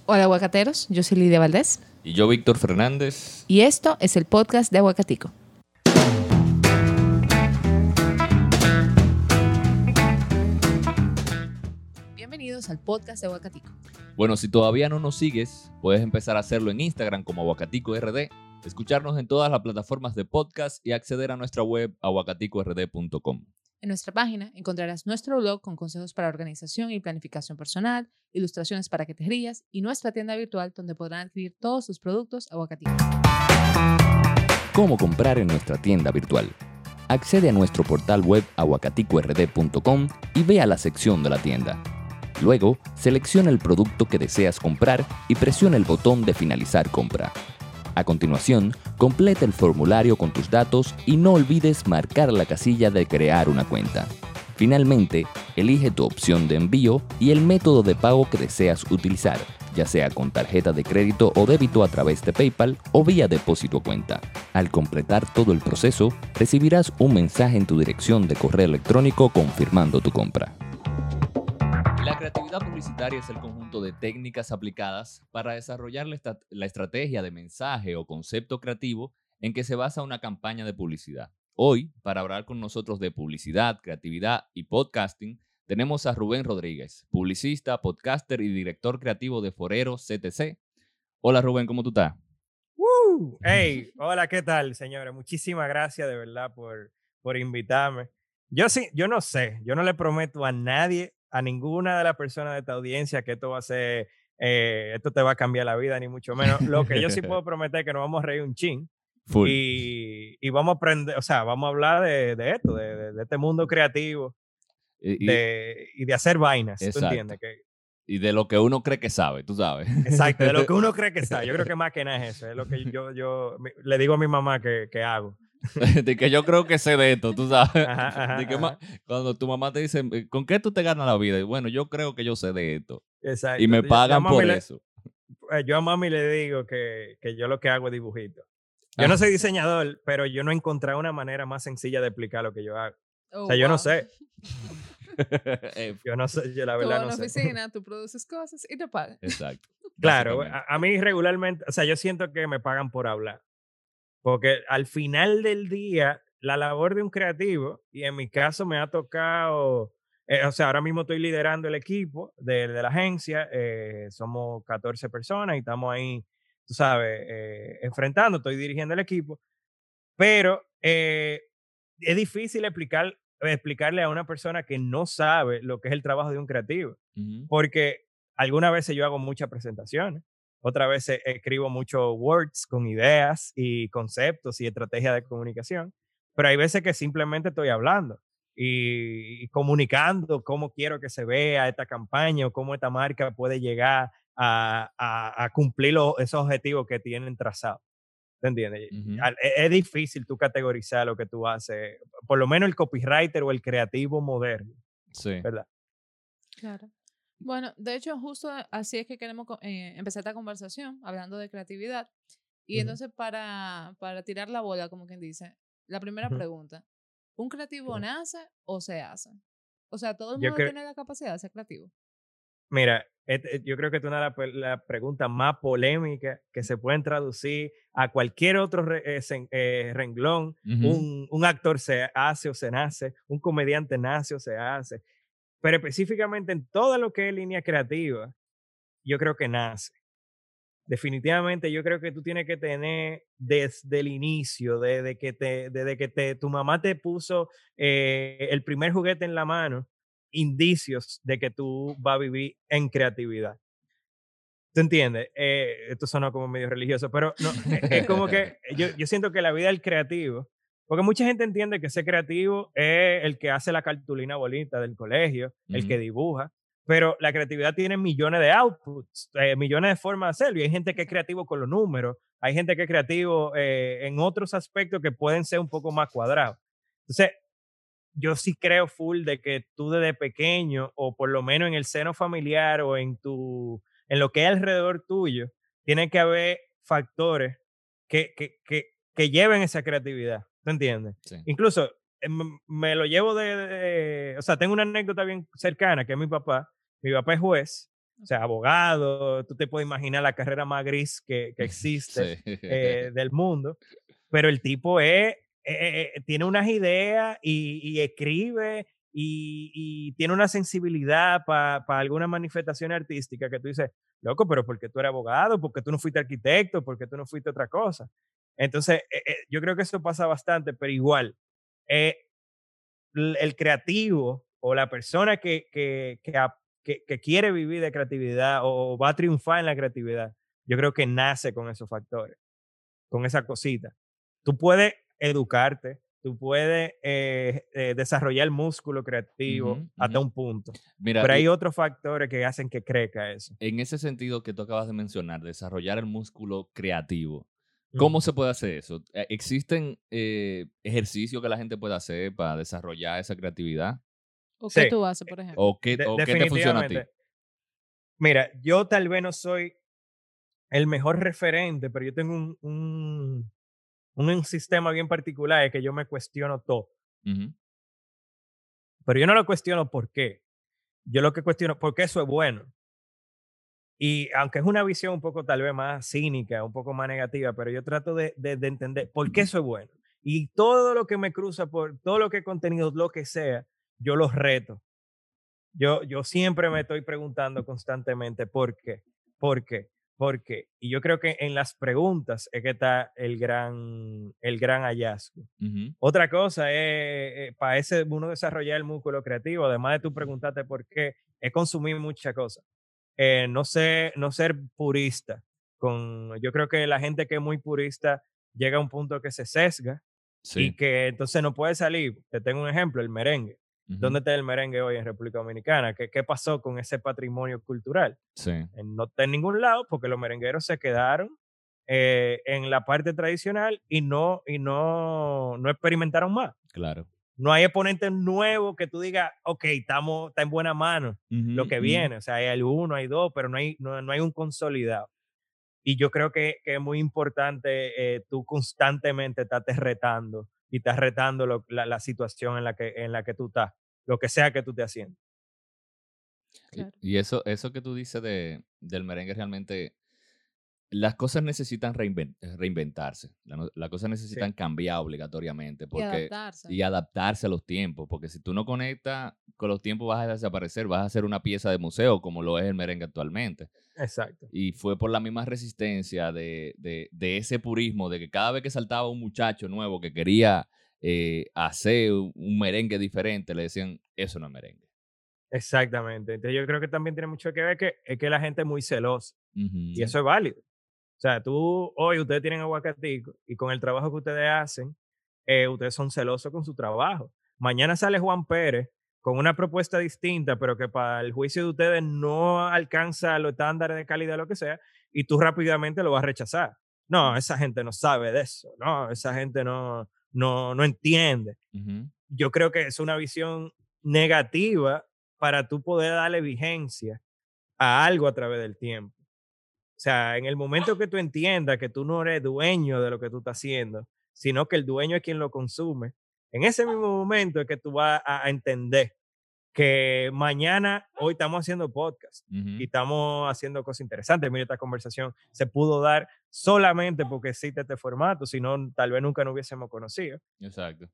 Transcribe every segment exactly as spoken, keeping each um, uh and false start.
Hola aguacateros, yo soy Lidia Valdés. Y yo, Víctor Fernández. Y esto es el podcast de Aguacatico. Bienvenidos al podcast de Aguacatico. Bueno, si todavía no nos sigues, puedes empezar a hacerlo en Instagram como Aguacatico R D, escucharnos en todas las plataformas de podcast y acceder a nuestra web aguacatico r d punto com. En nuestra página encontrarás nuestro blog con consejos para organización y planificación personal, ilustraciones para que te rías y nuestra tienda virtual donde podrán adquirir todos sus productos Aguacatico. ¿Cómo comprar en nuestra tienda virtual? Accede a nuestro portal web aguacatico r d punto com y ve a la sección de la tienda. Luego, selecciona el producto que deseas comprar y presiona el botón de finalizar compra. A continuación, completa el formulario con tus datos y no olvides marcar la casilla de crear una cuenta. Finalmente, elige tu opción de envío y el método de pago que deseas utilizar, ya sea con tarjeta de crédito o débito a través de PayPal o vía depósito a cuenta. Al completar todo el proceso, recibirás un mensaje en tu dirección de correo electrónico confirmando tu compra. La creatividad publicitaria es el conjunto de técnicas aplicadas para desarrollar la, estat- la estrategia de mensaje o concepto creativo en que se basa una campaña de publicidad. Hoy, para hablar con nosotros de publicidad, creatividad y podcasting, tenemos a Rubén Rodríguez, publicista, podcaster y director creativo de Forero C T C. Hola Rubén, ¿cómo tú estás? ¡Woo! Hey, hola, ¿qué tal, señores? Muchísimas gracias de verdad por, por invitarme. Yo sí, yo no sé, yo no le prometo a nadie, a ninguna de las personas de esta audiencia que esto va a ser, eh, esto te va a cambiar la vida, ni mucho menos. Lo que yo sí puedo prometer es que nos vamos a reír un chin Full. y, y vamos a aprender, o sea, vamos a hablar de, de esto, de, de- de este mundo creativo Y, y- de, y de hacer vainas, ¿tú exacto. entiendes? Que, Y de lo que uno cree que sabe, tú sabes. exacto, de lo que uno cree que sabe. Yo creo que más que nada es eso, es lo que yo, yo mi- le digo a mi mamá que, que hago. De que yo creo que sé de esto, tú sabes. Ajá, ajá, De que ajá. ma- cuando tu mamá te dice, ¿con qué tú te ganas la vida? Y bueno, yo creo que yo sé de esto. Exacto. Y me Yo- yo a pagan mami por le- eso. eh, Yo a mami le digo que, que yo lo que hago es dibujitos. Yo Ah. no soy diseñador, pero yo no he encontrado una manera más sencilla de explicar lo que yo hago. Oh, O sea, yo wow. no sé. Eh, Yo no sé, yo la Tú verdad vas a no una sé. oficina, tú produces cosas y te pagan. Exacto. Claro, básicamente. a, a mí regularmente, o sea, yo siento que me pagan por hablar. Porque al final del día, la labor de un creativo, y en mi caso me ha tocado, eh, o sea, ahora mismo estoy liderando el equipo de, de la agencia, eh, somos catorce personas y estamos ahí, tú sabes, eh, enfrentando, estoy dirigiendo el equipo, pero eh, es difícil explicar, explicarle a una persona que no sabe lo que es el trabajo de un creativo, Ujú. porque algunas veces yo hago muchas presentaciones, otras veces escribo muchos words con ideas y conceptos y estrategias de comunicación, pero hay veces que simplemente estoy hablando y, y comunicando cómo quiero que se vea esta campaña o cómo esta marca puede llegar a, a- a cumplir lo- esos objetivos que tienen trazados. ¿Te entiendes? Ujú. Al- Es, es difícil tú categorizar lo que tú haces, por lo menos el copywriter o el creativo moderno, Sí. ¿verdad? Claro. Bueno, de hecho, justo así es que queremos co- eh, empezar esta conversación, hablando de creatividad. Y Ujú. entonces, para, para tirar la bola, como quien dice, la primera Ujú. pregunta, ¿un creativo Ujú. nace o se hace? O sea, ¿todo el Yo mundo creo, tiene la capacidad de ser creativo? mira, et- et- yo creo que es una de las pe- las preguntas más polémicas que se pueden traducir a cualquier otro re- eh, sen- eh, renglón. Ujú. Un, un actor se hace o se nace, un comediante nace o se hace, pero específicamente en todo lo que es línea creativa, yo creo que nace. Definitivamente yo creo que tú tienes que tener desde el inicio, desde que, te, desde que te, tu mamá te puso eh, el primer juguete en la mano, indicios de que tú vas a vivir en creatividad. ¿Tú entiendes? Eh, esto suena como medio religioso, pero no, eh, es como que yo, yo siento que la vida del creativo, porque mucha gente entiende que ser creativo es el que hace la cartulina bonita del colegio, el que Ujú. dibuja, pero la creatividad tiene millones de outputs, eh, millones de formas de hacerlo, y hay gente que es creativo con los números, hay gente que es creativo eh, en otros aspectos que pueden ser un poco más cuadrados. Entonces, yo sí creo full de que tú desde pequeño, o por lo menos en el seno familiar o en tu, en lo que es alrededor tuyo, tiene que haber factores que, que, que, que lleven esa creatividad. ¿Tú entiendes? Sí. Incluso eh, m- me lo llevo de, de- o sea, tengo una anécdota bien cercana que es mi papá. Mi papá es juez O sea, abogado, tú te puedes imaginar la carrera más gris que, que existe Sí. eh, del mundo, pero el tipo es, eh, eh, tiene unas ideas y, y escribe y, y tiene una sensibilidad para pa alguna manifestación artística que tú dices, loco, pero ¿por qué tú eres abogado? ¿Por qué tú no fuiste arquitecto? ¿Por qué tú no fuiste otra cosa? Entonces, eh, eh, yo creo que eso pasa bastante, pero igual, eh, l- el creativo o la persona que, que, que, ap- que- que quiere vivir de creatividad o va a triunfar en la creatividad, yo creo que nace con esos factores, con esa cosita. Tú puedes educarte, tú puedes eh, eh, desarrollar el músculo creativo Ujú, hasta ujú. un punto, Mira, pero y hay otros factores que hacen que crezca eso. en ese sentido que tú acabas de mencionar, desarrollar el músculo creativo, ¿cómo Ujú. se puede hacer eso? Eh, ¿Existen eh, ejercicios que la gente puede hacer para desarrollar esa creatividad? ¿O Sí, qué eh, tú haces, por ejemplo? ¿O qué, de- o qué te funciona a ti? definitivamente. Mira, yo tal vez no soy el mejor referente, pero yo tengo un, un, un sistema bien particular, es que yo me cuestiono todo. Ujú, Pero yo no lo cuestiono por qué. Yo lo que cuestiono, ¿por qué eso es bueno? Y aunque es una visión un poco tal vez más cínica, un poco más negativa, pero yo trato de, de- de entender por qué eso es bueno. Y todo lo que me cruza, por todo lo que he contenido, lo que sea, yo los reto. Yo, yo siempre me estoy preguntando constantemente por qué, por qué, por qué. Y yo creo que en las preguntas es que está el gran, el gran hallazgo. ujú, Otra cosa es, eh, para ese uno desarrollar el músculo creativo, además de tú preguntarte por qué, es consumir muchas cosas. Eh, no, sé, no ser purista. Con, yo creo que la gente que es muy purista llega a un punto que se sesga y sí, que entonces no puede salir. Te tengo un ejemplo, el merengue. ujú, ¿Dónde está el merengue hoy en República Dominicana? ¿Qué, qué pasó con ese patrimonio cultural? sí, Eh, No está en ningún lado porque los merengueros se quedaron eh, en la parte tradicional y no, y no, no experimentaron más. claro. No hay exponentes nuevos que tú digas, ok, estamos, está en buena mano lo Ujú, que ujú. viene. O sea, hay uno, hay dos, pero no hay, no, no hay un consolidado. Y yo creo que, que es muy importante eh, tú constantemente estás retando y estás retando lo- la, la situación en la, que, en la que tú estás, lo que sea que tú estés haciendo. Y, Claro. y eso, eso que tú dices de, del merengue realmente, las cosas necesitan reinven- eh, reinventarse, la no- las cosas Sí, necesitan cambiar obligatoriamente Y porque, adaptarse. y adaptarse a los tiempos, porque si tú no conectas con los tiempos vas a desaparecer, vas a ser una pieza de museo como lo es el merengue actualmente. exacto. Y fue por la misma resistencia de, de- de ese purismo, de que cada vez que saltaba un muchacho nuevo que quería eh, hacer un un merengue diferente, le decían, eso no es merengue. Exactamente. Entonces yo creo que también tiene mucho que ver que es que la gente es muy celosa y Ujú, eso es válido. O sea, tú, hoy ustedes tienen aguacatico y con el trabajo que ustedes hacen, eh, ustedes son celosos con su trabajo. Mañana sale Juan Pérez con una propuesta distinta, pero que para el juicio de ustedes no alcanza los estándares de calidad, lo que sea, y tú rápidamente lo vas a rechazar. No, esa gente no sabe de eso. No, esa gente no, no, no entiende. ujú. Yo creo que es una visión negativa para tú poder darle vigencia a algo a través del tiempo. O sea, en el momento que tú entiendas que tú no eres dueño de lo que tú estás haciendo, sino que el dueño es quien lo consume, en ese mismo momento es que tú vas a, a entender que mañana, hoy estamos haciendo podcast y Ujú, estamos haciendo cosas interesantes. Mira, esta conversación se pudo dar solamente porque existe este formato, si no, tal vez nunca nos hubiésemos conocido. exacto.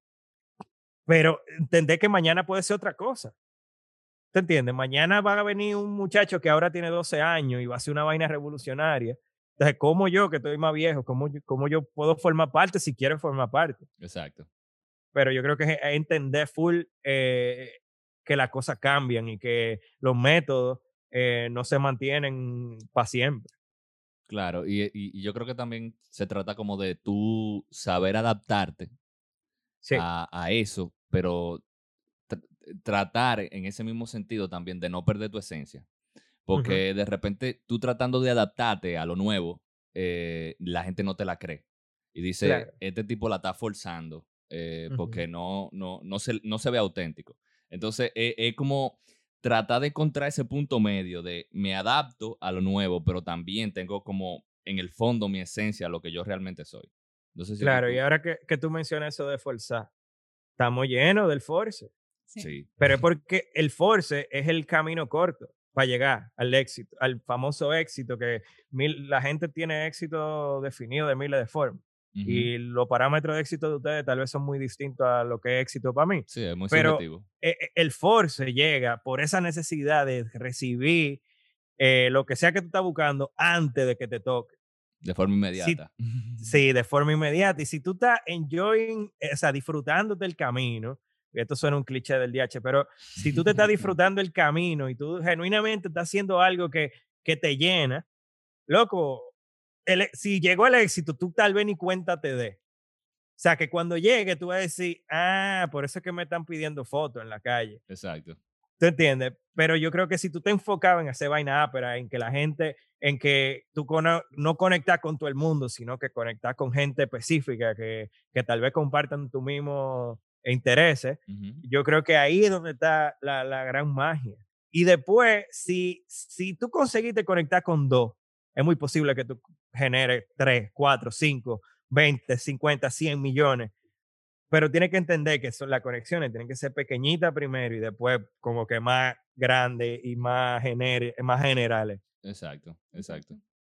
Pero entender que mañana puede ser otra cosa. ¿Te entiendes? Mañana va a venir un muchacho que ahora tiene doce años y va a hacer una vaina revolucionaria. Entonces, ¿cómo yo, que estoy más viejo, cómo yo, cómo yo puedo formar parte si quiero formar parte? Exacto. Pero yo creo que es es entender full eh, que las cosas cambian y que los métodos eh, no se mantienen para siempre. Claro, y, y- y yo creo que también se trata como de tú saber adaptarte Sí. a, a eso, pero tr- tratar en ese mismo sentido también de no perder tu esencia. Ujú. Porque de repente tú tratando de adaptarte a lo nuevo, eh, la gente no te la cree. Y dice, Claro. este tipo la está forzando eh, Ujú. porque no, no, no, se, no se ve auténtico. Entonces, es, es como tratar de encontrar ese punto medio de me adapto a lo nuevo, pero también tengo como en el fondo mi esencia, lo que yo realmente soy. No sé si que Claro, y tú, ahora que, que tú mencionas eso de forzar, estamos llenos del force, Sí. sí, pero es porque el force es el camino corto. para llegar al éxito, al famoso éxito, que mil, la gente tiene éxito definido de miles de formas. Ujú. Y los parámetros de éxito de ustedes tal vez son muy distintos a lo que es éxito para mí. Sí, es muy Pero subjetivo. eh, eh, el force llega por esa necesidad de recibir eh, lo que sea que tú estás buscando antes de que te toque. De forma Si, inmediata. sí, de forma inmediata. Y si tú estás enjoying, eh, o sea, disfrutándote el camino, y esto suena un cliché del D H, pero si tú te estás disfrutando el camino y tú genuinamente estás haciendo algo que, que te llena, loco, el, e- si llegó el éxito, tú tal vez ni cuenta te dé. O sea, que cuando llegue tú vas a decir, ah, por eso es que me están pidiendo fotos en la calle. Exacto. ¿Tú entiendes? Pero yo creo que si tú te enfocabas en hacer vaina ápera, en que la gente, en que tú cono- no conectas con todo el mundo, sino que conectas con gente específica que, que tal vez compartan tu mismo intereses, Ujú. yo creo que ahí es donde está la, la gran magia. Y después, si, si tú conseguiste conectar con dos, es muy posible que tú generes tres, cuatro, cinco, veinte, cincuenta, cien millones. Pero tiene que entender que son las conexiones, tienen que ser pequeñitas primero y después como que más grandes y más, gener más generales. Exacto, exacto. Exacto.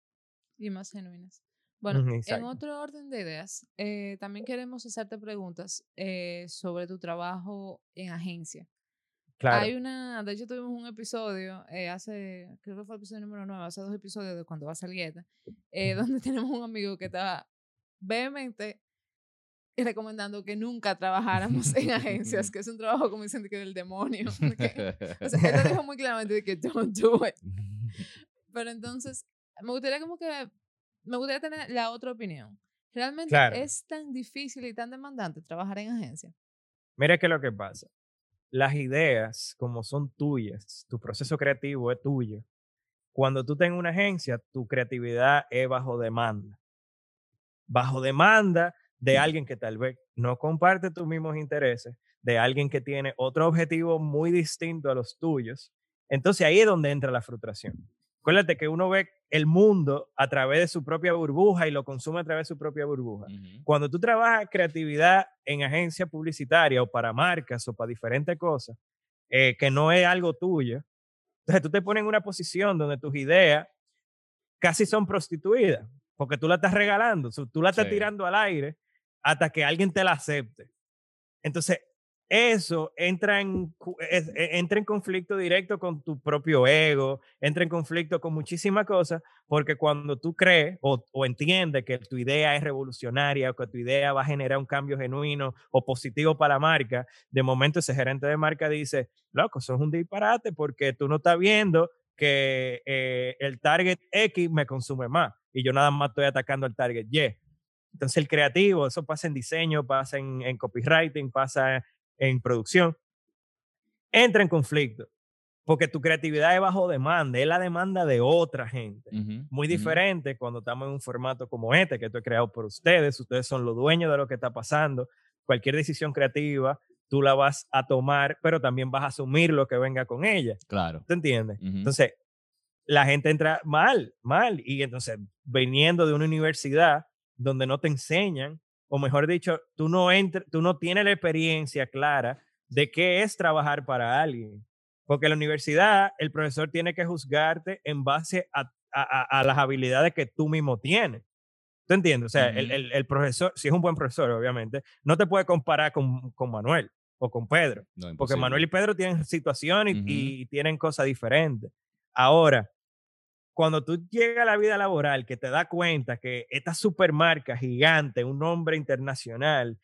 Y más genuinas. Bueno, Ujú, en exacto. otro orden de ideas, eh, también queremos hacerte preguntas eh, sobre tu trabajo en agencia. Claro. Hay una, de hecho tuvimos un episodio eh, hace, creo que fue el episodio número nueve, hace dos episodios de cuando va a salir esta, eh, donde tenemos un amigo que estaba vehemente recomendando que nunca trabajáramos en agencias, que es un trabajo, como dicen, que del demonio. que- o sea, él lo dijo muy claramente de que don't do it. Pero entonces, me gustaría como que, me gustaría tener la otra opinión. ¿Realmente Claro. es tan difícil y tan demandante trabajar en agencia? Mira qué es lo que pasa. Las ideas, como son tuyas, tu proceso creativo es tuyo. Cuando tú tengas una agencia, tu creatividad es bajo demanda. Bajo demanda de alguien que tal vez no comparte tus mismos intereses, de alguien que tiene otro objetivo muy distinto a los tuyos. Entonces ahí es donde entra la frustración. Acuérdate que uno ve el mundo a través de su propia burbuja y lo consume a través de su propia burbuja. Ujú. Cuando tú trabajas creatividad en agencia publicitaria o para marcas o para diferentes cosas, eh, que no es algo tuyo, entonces tú te pones en una posición donde tus ideas casi son prostituidas, porque tú la estás regalando, so, tú la estás Sí. tirando al aire hasta que alguien te la acepte. Entonces, eso entra en, cu- es- e- entra en conflicto directo con tu propio ego, entra en conflicto con muchísimas cosas, porque cuando tú crees o, o entiendes que tu idea es revolucionaria o que tu idea va a generar un cambio genuino o positivo para la marca, de momento ese gerente de marca dice, loco, eso es un disparate porque tú no estás viendo que eh, el target X me consume más y yo nada más estoy atacando al target Y. Entonces el creativo, eso pasa en diseño, pasa en, en copywriting, pasa en producción, entra en conflicto, porque tu creatividad es bajo demanda, es la demanda de otra gente. Ujú, Muy ujú. diferente cuando estamos en un formato como este, que esto es creado por ustedes, ustedes son los dueños de lo que está pasando, cualquier decisión creativa tú la vas a tomar, pero también vas a asumir lo que venga con ella. Claro. ¿Te entiendes? Ujú. Entonces, la gente entra mal, mal, y entonces viniendo de una universidad donde no te enseñan, o mejor dicho, tú no, entr- tú no tienes la experiencia clara de qué es trabajar para alguien. Porque en la universidad el profesor tiene que juzgarte en base a, a- a- a las habilidades que tú mismo tienes. ¿Tú entiendes? O sea, el, Ujú. el- el profesor, si es un buen profesor, obviamente, no te puede comparar con, con Manuel o con Pedro. No, Porque Manuel y imposible. Pedro tienen situaciones Ujú. y, y tienen cosas diferentes. Ahora, cuando tú llegas a la vida laboral, que te das cuenta que esta supermarca gigante, un nombre internacional,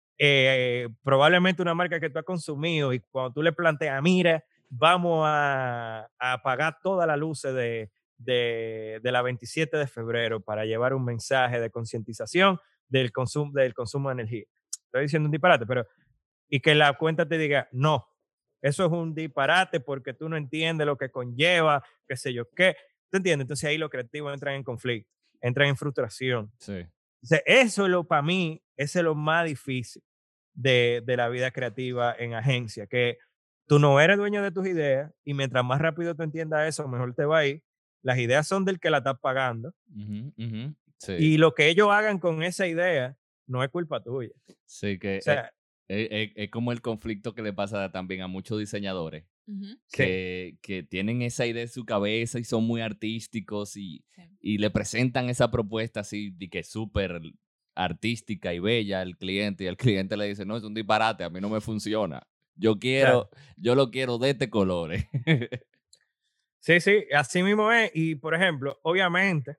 eh, probablemente una marca que tú has consumido, y cuando tú le planteas, mira, vamos a, a apagar todas las luces de, de, de la veintisiete de febrero para llevar un mensaje de concientización del consumo, del consumo de energía. Estoy diciendo un disparate, pero y que la cuenta te diga, no, eso es un disparate porque tú no entiendes lo que conlleva, qué sé yo qué. ¿Tú entiendes? Entonces ahí los creativos entran en conflicto, entran en frustración. Sí. Entonces, eso es lo, para mí, ese es lo más difícil de, de la vida creativa en agencia, que tú no eres dueño de tus ideas y mientras más rápido tú entiendas eso, mejor te va a ir. Las ideas son del que la estás pagando Ujú, ujú. Sí. y lo que ellos hagan con esa idea no es culpa tuya. Sí, O que es, sea, es- es- es como el conflicto que le pasa también a muchos diseñadores, Ujú. que, que tienen esa idea en su cabeza y son muy artísticos y, Sí. y le presentan esa propuesta así de que es súper artística y bella al cliente y el cliente le dice, no, es un disparate, a mí no me funciona. Yo quiero, Claro. yo lo quiero de este colores. Sí, sí, así mismo es. Y por ejemplo, obviamente,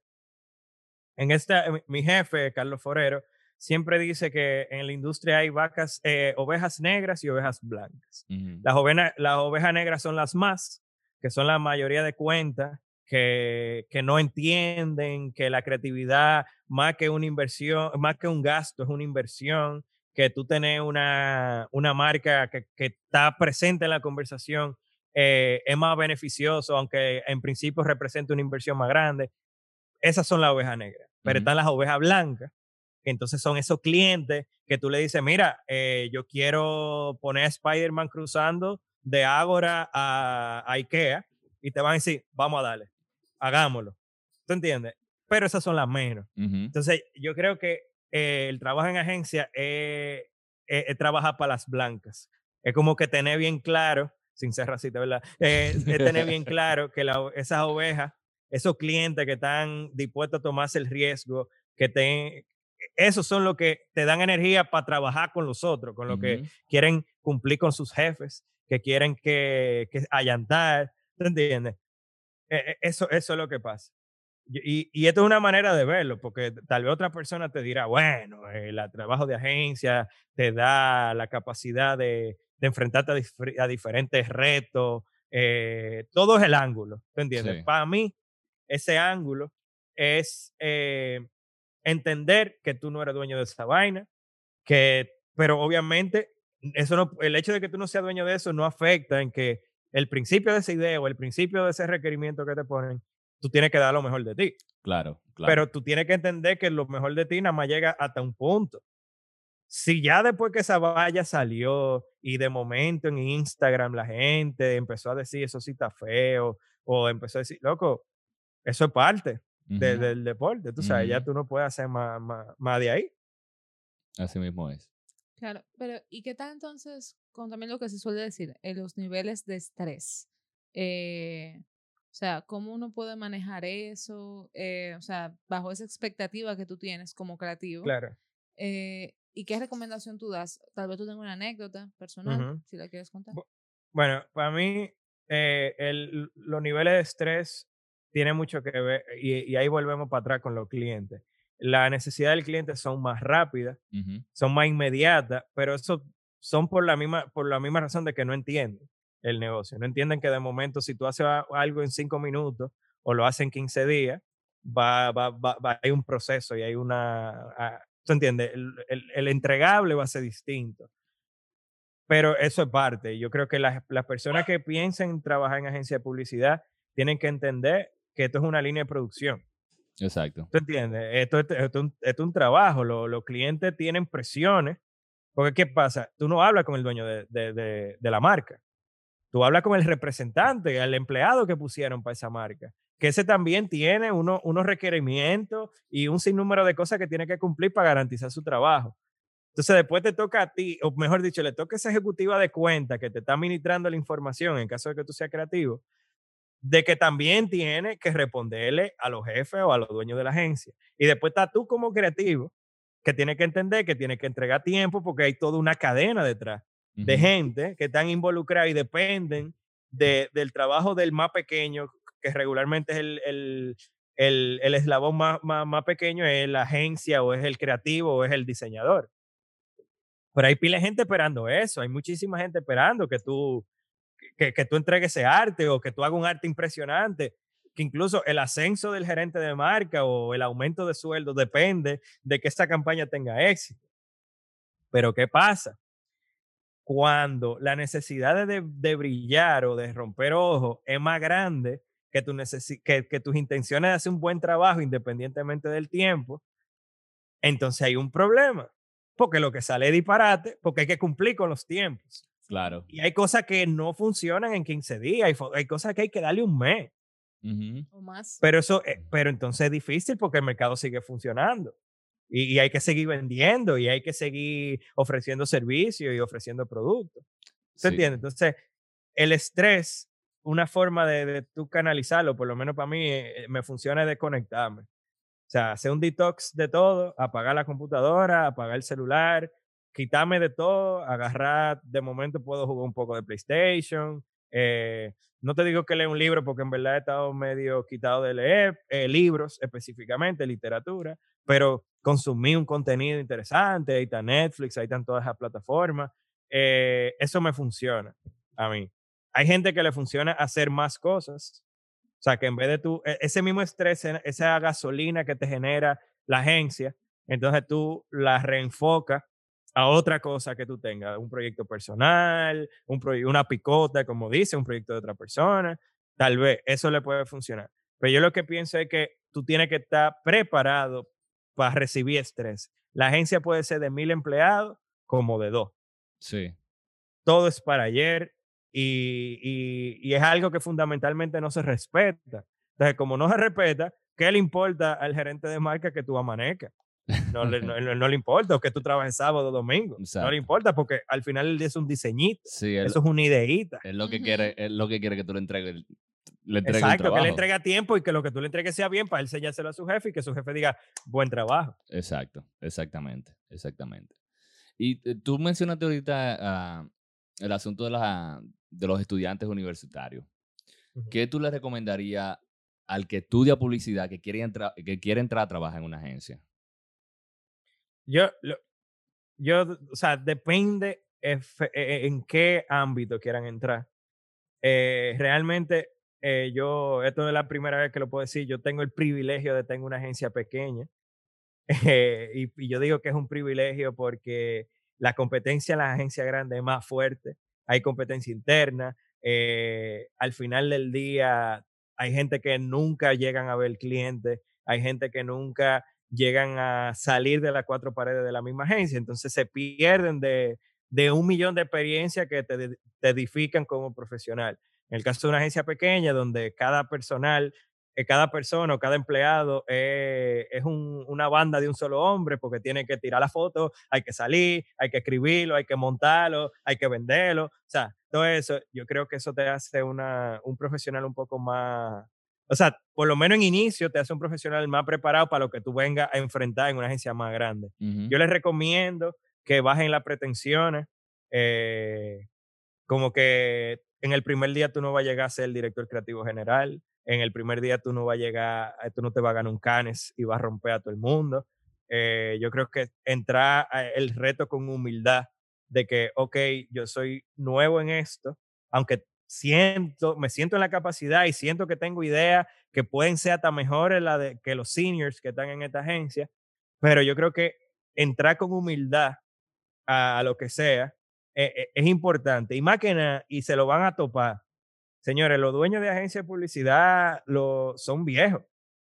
en esta, mi- mi jefe, Carlos Forero, siempre dice que en la industria hay vacas, eh, ovejas negras y ovejas blancas. Ujú, Las, ovena- las ovejas negras son las más, que son la mayoría de cuentas, que, que no entienden que la creatividad, más que una inversión, más que un gasto, es una inversión, que tú tenés una, una marca que, que está presente en la conversación, eh, es más beneficioso, aunque en principio representa una inversión más grande. Esas son las ovejas negras. Pero ujú, están las ovejas blancas, que entonces son esos clientes que tú le dices, mira, eh, yo quiero poner a Spider-Man cruzando de Ágora a, a IKEA, y te van a decir, vamos a darle, hagámoslo. ¿Tú entiendes? Pero esas son las menos. ujú. Entonces, yo creo que eh, el trabajo en agencia es, es- es trabajar para las blancas. Es como que tener bien claro, sin ser racista, ¿verdad? Eh, es tener bien claro que la- esas ovejas, esos clientes que están dispuestos a tomarse el riesgo, que te, esos son los que te dan energía para trabajar con los otros, con los que Ujú, quieren cumplir con sus jefes, que quieren que, que allantar, ¿te entiendes? E- e- Eso, eso es lo que pasa. Y, y esto es una manera de verlo, porque tal vez otra persona te dirá, bueno, el trabajo de agencia te da la capacidad de, de enfrentarte a, dif- a diferentes retos, eh, todo es el ángulo, ¿tú entiendes? sí, Para mí, ese ángulo es eh, entender que tú no eres dueño de esa vaina, que, pero obviamente, eso no, el hecho de que tú no seas dueño de eso no afecta en que el principio de esa idea o el principio de ese requerimiento que te ponen, tú tienes que dar lo mejor de ti. claro, claro. Pero tú tienes que entender que lo mejor de ti nada más llega hasta un punto. Si ya después que esa valla salió y de momento en Instagram la gente empezó a decir eso sí está feo, o empezó a decir, loco, eso es parte de- Ujú, del deporte, tú sabes, ya ujú. tú no puedes hacer más, más, más de ahí. Así mismo es. Claro, pero ¿y qué tal entonces con también lo que se suele decir, en los niveles de estrés? Eh, o sea, ¿cómo uno puede manejar eso? Eh, o sea, bajo esa expectativa que tú tienes como creativo. Claro. eh, ¿Y qué recomendación tú das? Tal vez tú tengas una anécdota personal, Ujú. si la quieres contar. Bu- Bueno, para mí, eh, el- los niveles de estrés tienen mucho que ver, y, y ahí volvemos para atrás con los clientes. Las necesidades del cliente son más rápidas, Ujú, son más inmediatas, pero eso son por la misma, por la misma razón de que no entienden el negocio. No entienden que de momento, si tú haces a- algo en cinco minutos o lo haces en quince días, va, va, va, va- hay un proceso y hay una. ah, ¿Tú entiendes? El, el el entregable va a ser distinto. Pero eso es parte. Yo creo que las, las personas que piensen en trabajar en agencia de publicidad tienen que entender que esto es una línea de producción. exacto. ¿Tú entiendes? Esto, esto- esto es un, esto es un trabajo. Lo- los clientes tienen presiones. Porque, ¿qué pasa? Tú no hablas con el dueño de, de- de- de la marca. Tú hablas con el representante, el empleado que pusieron para esa marca. Que ese también tiene uno- unos requerimientos y un sinnúmero de cosas que tiene que cumplir para garantizar su trabajo. Entonces después te toca a ti, o mejor dicho, le toca a esa ejecutiva de cuenta que te está administrando la información, en caso de que tú seas creativo, de que también tiene que responderle a los jefes o a los dueños de la agencia. Y después está tú como creativo, que tiene que entender que tiene que entregar tiempo porque hay toda una cadena detrás de Ujú, gente que están involucradas y dependen de- del trabajo del más pequeño, que regularmente es el, el, el- el eslabón más, más, más pequeño, es la agencia o es el creativo o es el diseñador. Pero hay pila de gente esperando eso, hay muchísima gente esperando que tú, que, que tú entregues ese arte o que tú hagas un arte impresionante, que incluso el ascenso del gerente de marca o el aumento de sueldo depende de que esa campaña tenga éxito. Pero ¿qué pasa? Cuando la necesidad de, de brillar o de romper ojos es más grande que, tu necesi- que, que tus intenciones de hacer un buen trabajo independientemente del tiempo, entonces hay un problema. Porque lo que sale es disparate, porque hay que cumplir con los tiempos. claro. Y hay cosas que no funcionan en quince días, hay, fo- hay cosas que hay que darle un mes. Ujú, O más. Pero eso, eh, pero entonces es difícil porque el mercado sigue funcionando. Y, y hay que seguir vendiendo y hay que seguir ofreciendo servicios y ofreciendo productos. ¿Se sí. entiende? Entonces, el estrés, una forma de, de tú canalizarlo, por lo menos para mí, eh, me funciona desconectarme. O sea, hacer un detox de todo, apagar la computadora, apagar el celular, quitarme de todo, agarrar, de momento puedo jugar un poco de PlayStation. eh, no te digo que lea un libro porque en verdad he estado medio quitado de leer eh, libros específicamente, literatura, pero consumí un contenido interesante, ahí está Netflix, ahí están todas esas plataformas. eh, eso me funciona a mí. Hay gente que le funciona hacer más cosas, o sea, que en vez de tú, e- ese mismo estrés, e- esa gasolina que te genera la agencia, entonces tú la reenfocas a otra cosa que tú tengas, un proyecto personal, un proye- una picota, como dice, un proyecto de otra persona, tal vez eso le puede funcionar. Pero yo lo que pienso es que tú tienes que estar preparado para recibir estrés. La agencia puede ser de mil empleados como de dos. Sí, Todo es para ayer y, y- y es algo que fundamentalmente no se respeta. Entonces, como no se respeta, ¿qué le importa al gerente de marca que tú amanezcas? No le, no, no- no le importa, o que tú trabajes sábado o domingo. No le exacto. importa porque al final el día es un diseñito. Sí, él, Eso es una ideita. él lo que quiere, Ujú. él lo que quiere que tú le entregues, le entregues el Exacto, que le trabajo. entregue a tiempo y que lo que tú le entregues sea bien para él sellárselo a su jefe y que su jefe diga buen trabajo. Exacto, exactamente, exactamente. Y eh, tú mencionaste ahorita ah, el asunto de, la, de los estudiantes universitarios. Ujú. ¿Qué tú le recomendarías al que estudia publicidad, que quiere, entrar, que quiere entrar a trabajar en una agencia? Yo, lo- yo, o sea, depende efe- e- e- en qué ámbito quieran entrar. Eh, realmente, eh, yo, esto es la primera vez que lo puedo decir, yo tengo el privilegio de tener una agencia pequeña. eh, y, y yo digo que es un privilegio porque la competencia en las agencias grandes es más fuerte, hay competencia interna, eh, al final del día hay gente que nunca llegan a ver clientes, hay gente que nunca llegan a salir de las cuatro paredes de la misma agencia, entonces se pierden de, de un millón de experiencias que te, te edifican como profesional. En el caso de una agencia pequeña, donde cada personal que cada persona o cada empleado eh, es un- una banda de un solo hombre porque tiene que tirar la foto, hay que salir, hay que escribirlo, hay que montarlo, hay que venderlo. O sea, todo eso, yo creo que eso te hace una, un profesional un poco más, o sea, por lo menos en inicio te hace un profesional más preparado para lo que tú vengas a enfrentar en una agencia más grande. Ujú. Yo les recomiendo que bajen las pretensiones. eh, Como que en el primer día tú no vas a llegar a ser el director creativo general, en el primer día tú no vas a llegar, eh, tú no te vas a ganar un Cannes y vas a romper a todo el mundo. Eh, yo creo que entrar a el reto con humildad de que, ok, yo soy nuevo en esto, aunque siento, me siento en la capacidad y siento que tengo ideas que pueden ser hasta mejores la de, que los seniors que están en esta agencia, pero yo creo que entrar con humildad a, a lo que sea, eh, eh, es importante. Y más que nada, y se lo van a topar. Señores, los dueños de agencias de publicidad lo, son viejos.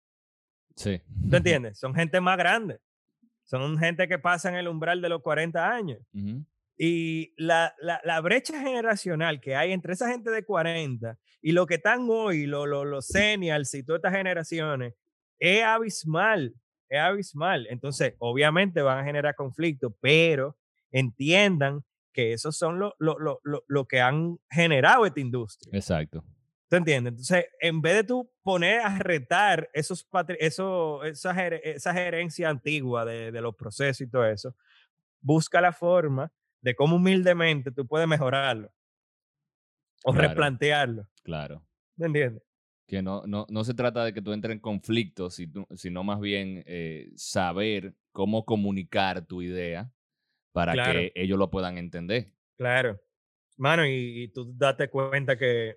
Sí. ¿Tú entiendes? Son gente más grande. Son gente que pasan el umbral de los cuarenta años. Ujú. Y la, la, la brecha generacional que hay entre esa gente de cuarenta y lo que están hoy, los lo, los seniors y todas estas generaciones, es abismal, es abismal. Entonces, obviamente van a generar conflictos, pero entiendan que esos son lo, lo, lo, lo, lo que han generado esta industria. Exacto. ¿Tú entiendes? Entonces, en vez de tú poner a retar esos, patri- eso, esa, ger- esa gerencia antigua de, de los procesos y todo eso, busca la forma de cómo humildemente tú puedes mejorarlo o Claro, replantearlo. claro. ¿Me entiendes? Que no, no, no se trata de que tú entres en conflicto, sino, sino más bien eh, saber cómo comunicar tu idea para Claro, que ellos lo puedan entender. claro. Mano, y, y tú date cuenta que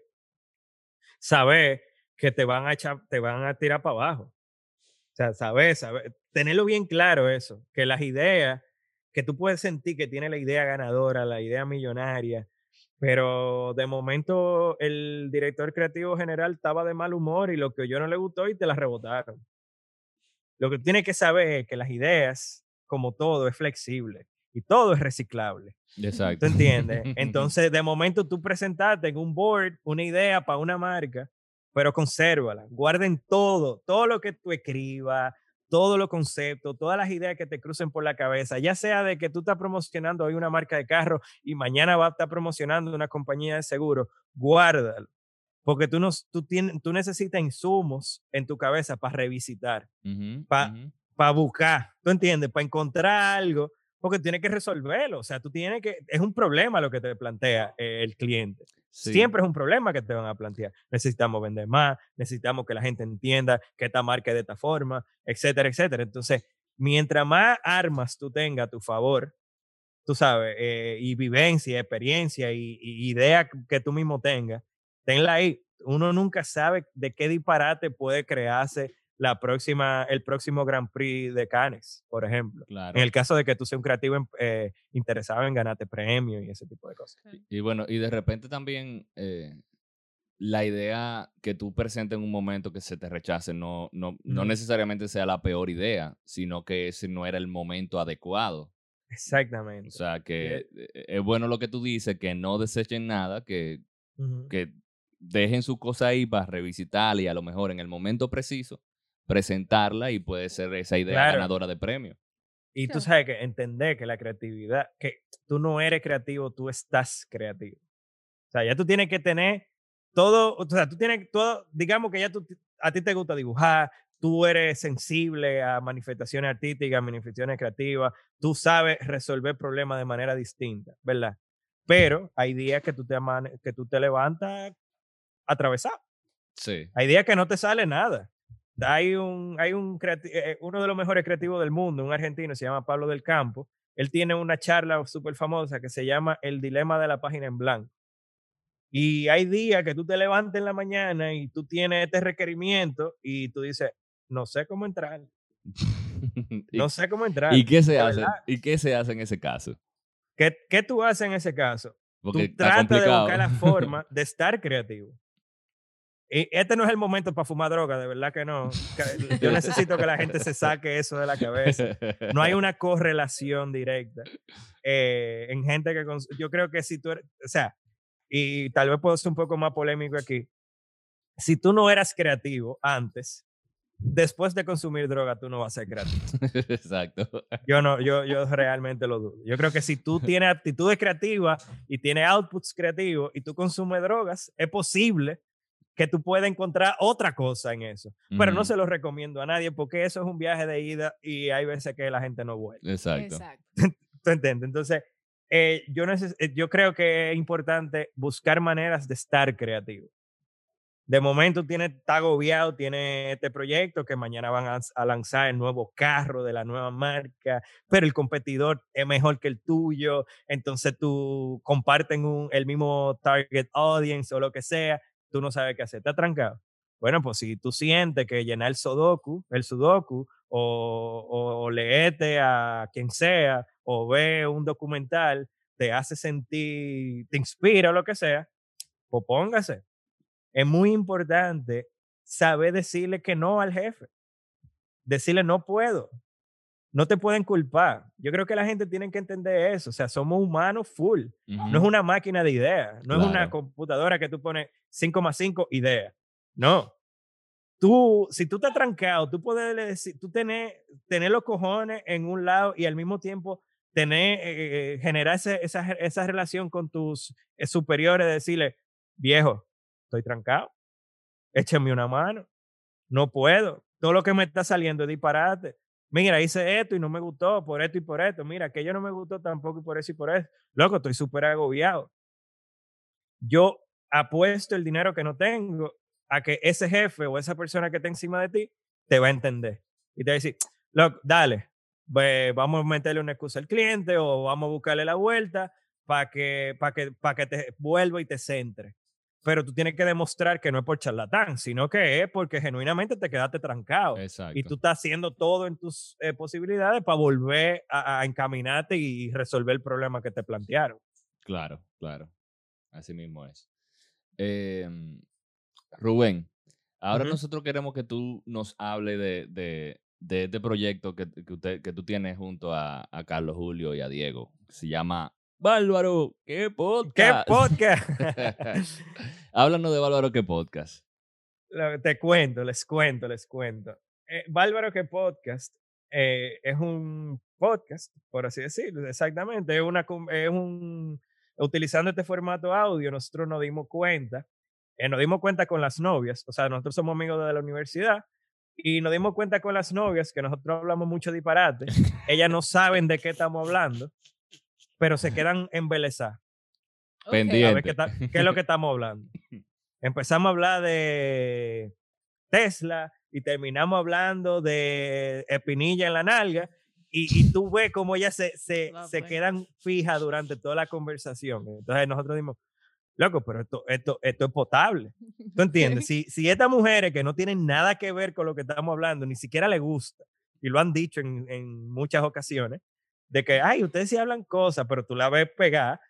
sabes que te van a echar, te van a tirar para abajo. O sea, sabes, sabes, tenerlo bien claro eso, que las ideas, que tú puedes sentir que tiene la idea ganadora, la idea millonaria, pero de momento el director creativo general estaba de mal humor y lo que yo no le gustó y te la rebotaron. Lo que tú tienes que saber es que las ideas, como todo, es flexible y todo es reciclable. ¿Tú Exacto. entiendes? Entonces, de momento tú presentaste en un board una idea para una marca, pero consérvala. Guarden todo, todo lo que tú escribas, todos los conceptos, todas las ideas que te crucen por la cabeza, ya sea de que tú estás promocionando hoy una marca de carro y mañana va a estar promocionando una compañía de seguro, guárdalo. Porque tú, no, tú, tienes, tú necesitas insumos en tu cabeza para revisitar, Uh-huh, para uh-huh. pa buscar, ¿tú entiendes? Para encontrar algo, porque tienes que resolverlo. O sea, tú tienes que, es un problema lo que te plantea eh, el cliente. Sí. Siempre es un problema que te van a plantear. Necesitamos vender más, necesitamos que la gente entienda que esta marca es de esta forma, etcétera, etcétera. Entonces, mientras más armas tú tengas a tu favor, tú sabes, eh, y vivencia, experiencia y, y idea que tú mismo tengas, tenla ahí. Uno nunca sabe de qué disparate puede crearse la próxima, el próximo Grand Prix de Cannes, por ejemplo. Claro. En el caso de que tú seas un creativo eh, interesado en ganarte premios y ese tipo de cosas. Y, y bueno, y de repente también eh, la idea que tú presentes en un momento que se te rechace no, no, no Mm. necesariamente sea la peor idea, sino que ese no era el momento adecuado. Exactamente. O sea, que Yeah. es bueno lo que tú dices, que no desechen nada, que, Uh-huh. que dejen su cosa ahí para revisitarla y a lo mejor en el momento preciso presentarla y puede ser esa idea Claro. ganadora de premio. Y tú Claro. sabes que entender que la creatividad, que tú no eres creativo, tú estás creativo. O sea, ya tú tienes que tener todo, o sea, tú tienes todo, digamos que ya tú, a ti te gusta dibujar, tú eres sensible a manifestaciones artísticas, manifestaciones creativas, tú sabes resolver problemas de manera distinta, ¿verdad? Pero hay días que tú te, amane- que tú te levantas atravesado. Sí. Hay días que no te sale nada. Hay un, hay un creati- eh, uno de los mejores creativos del mundo, un argentino, se llama Pablo del Campo. Él tiene una charla súper famosa que se llama El dilema de la página en blanco. Y hay días que tú te levantas en la mañana y tú tienes este requerimiento y tú dices, no sé cómo entrar, no ¿Y, sé cómo entrar, ¿Y qué se de hace? verdad. ¿Y qué se hace en ese caso? ¿Qué, qué tú haces en ese caso? Porque Tú está tratas de complicado. buscar la forma de estar creativo. Y este no es el momento para fumar droga, de verdad que no. Que- Yo necesito que la gente se saque eso de la cabeza. No hay una correlación directa. Eh, en gente que... cons- Yo creo que si tú eres... O sea, y tal vez puedo ser un poco más polémico aquí. Si tú no eras creativo antes, después de consumir droga, tú no vas a ser creativo. Exacto. Yo no, yo, yo realmente lo dudo. Yo creo que si tú tienes aptitudes creativas y tienes outputs creativos y tú consumes drogas, es posible que tú puedas encontrar otra cosa en eso. Pero no Ujú. se lo recomiendo a nadie porque eso es un viaje de ida y hay veces que la gente no vuelve. Exacto. Exacto. ¿Tú entiendes? Entonces, eh, yo, neces- eh, yo creo que es importante buscar maneras de estar creativo. De momento tiene, está agobiado, tiene este proyecto que mañana van a, a lanzar el nuevo carro de la nueva marca, pero el competidor es mejor que el tuyo, entonces tú comparten un, el mismo target audience o lo que sea, tú no sabes qué hacer, ¿estás trancado? Bueno, pues si tú sientes que llenar el sudoku, el sudoku, o, o, o leerte a quien sea, o ve un documental, te hace sentir, te inspira o lo que sea, pues póngase. Es muy importante saber decirle que no al jefe. Decirle no puedo. No te pueden culpar. Yo creo que la gente tiene que entender eso. O sea, somos humanos full. Ujú. No es una máquina de ideas. No es una Claro. computadora que tú pones cinco más cinco ideas. No. Tú, si tú estás trancado, tú puedes decir, tú tener, tener los cojones en un lado y al mismo tiempo tener, eh, generar ese- esa, esa relación con tus eh, superiores, decirle, viejo, estoy trancado, écheme una mano, no puedo, todo lo que me está saliendo es disparate. Mira, hice esto y no me gustó por esto y por esto. Mira, aquello no me gustó tampoco y por eso y por eso. Loco, estoy súper agobiado. Yo apuesto el dinero que no tengo a que ese jefe o esa persona que está encima de ti te va a entender. Y te va a decir, loco, dale, ve, vamos a meterle una excusa al cliente o vamos a buscarle la vuelta para que, para que, para que te vuelva y te centre. Pero tú tienes que demostrar que no es por charlatán, sino que es porque genuinamente te quedaste trancado. Exacto. Y tú estás haciendo todo en tus eh, posibilidades para volver a, a encaminarte y resolver el problema que te plantearon. Claro, claro. Así mismo es. Eh, Rubén, ahora Ujú. nosotros queremos que tú nos hables de, de, de este proyecto que, que, usted, que tú tienes junto a, a Carlos Julio y a Diego. Se llama Bárbaro, ¿qué ¿Qué podcast? podcast? Háblanos de Bárbaro, ¿qué podcast? Lo- Te cuento, les cuento, les cuento. eh, Bárbaro que Podcast eh, es un podcast, por así decirlo, exactamente. Es, una, com- es un, utilizando este formato audio, nosotros nos dimos cuenta, eh, nos dimos cuenta con las novias, o sea, nosotros somos amigos de la universidad, y nos dimos cuenta con las novias que nosotros hablamos mucho disparate, ellas no saben de qué estamos hablando, pero se quedan embelesadas. Ok. Pendiente. A ver qué, ta- qué es lo que estamos hablando. Empezamos a hablar de Tesla y terminamos hablando de espinilla en la nalga y, y tú ves cómo ellas se, se, Va, se pues. quedan fijas durante toda la conversación. Entonces nosotros dimos, loco, pero esto, esto, esto es potable. ¿Tú entiendes? Ok. Si, si estas mujeres que no tienen nada que ver con lo que estamos hablando, ni siquiera les gusta, y lo han dicho en, en muchas ocasiones, de que, ay, ustedes sí hablan cosas, pero tú la ves pegada.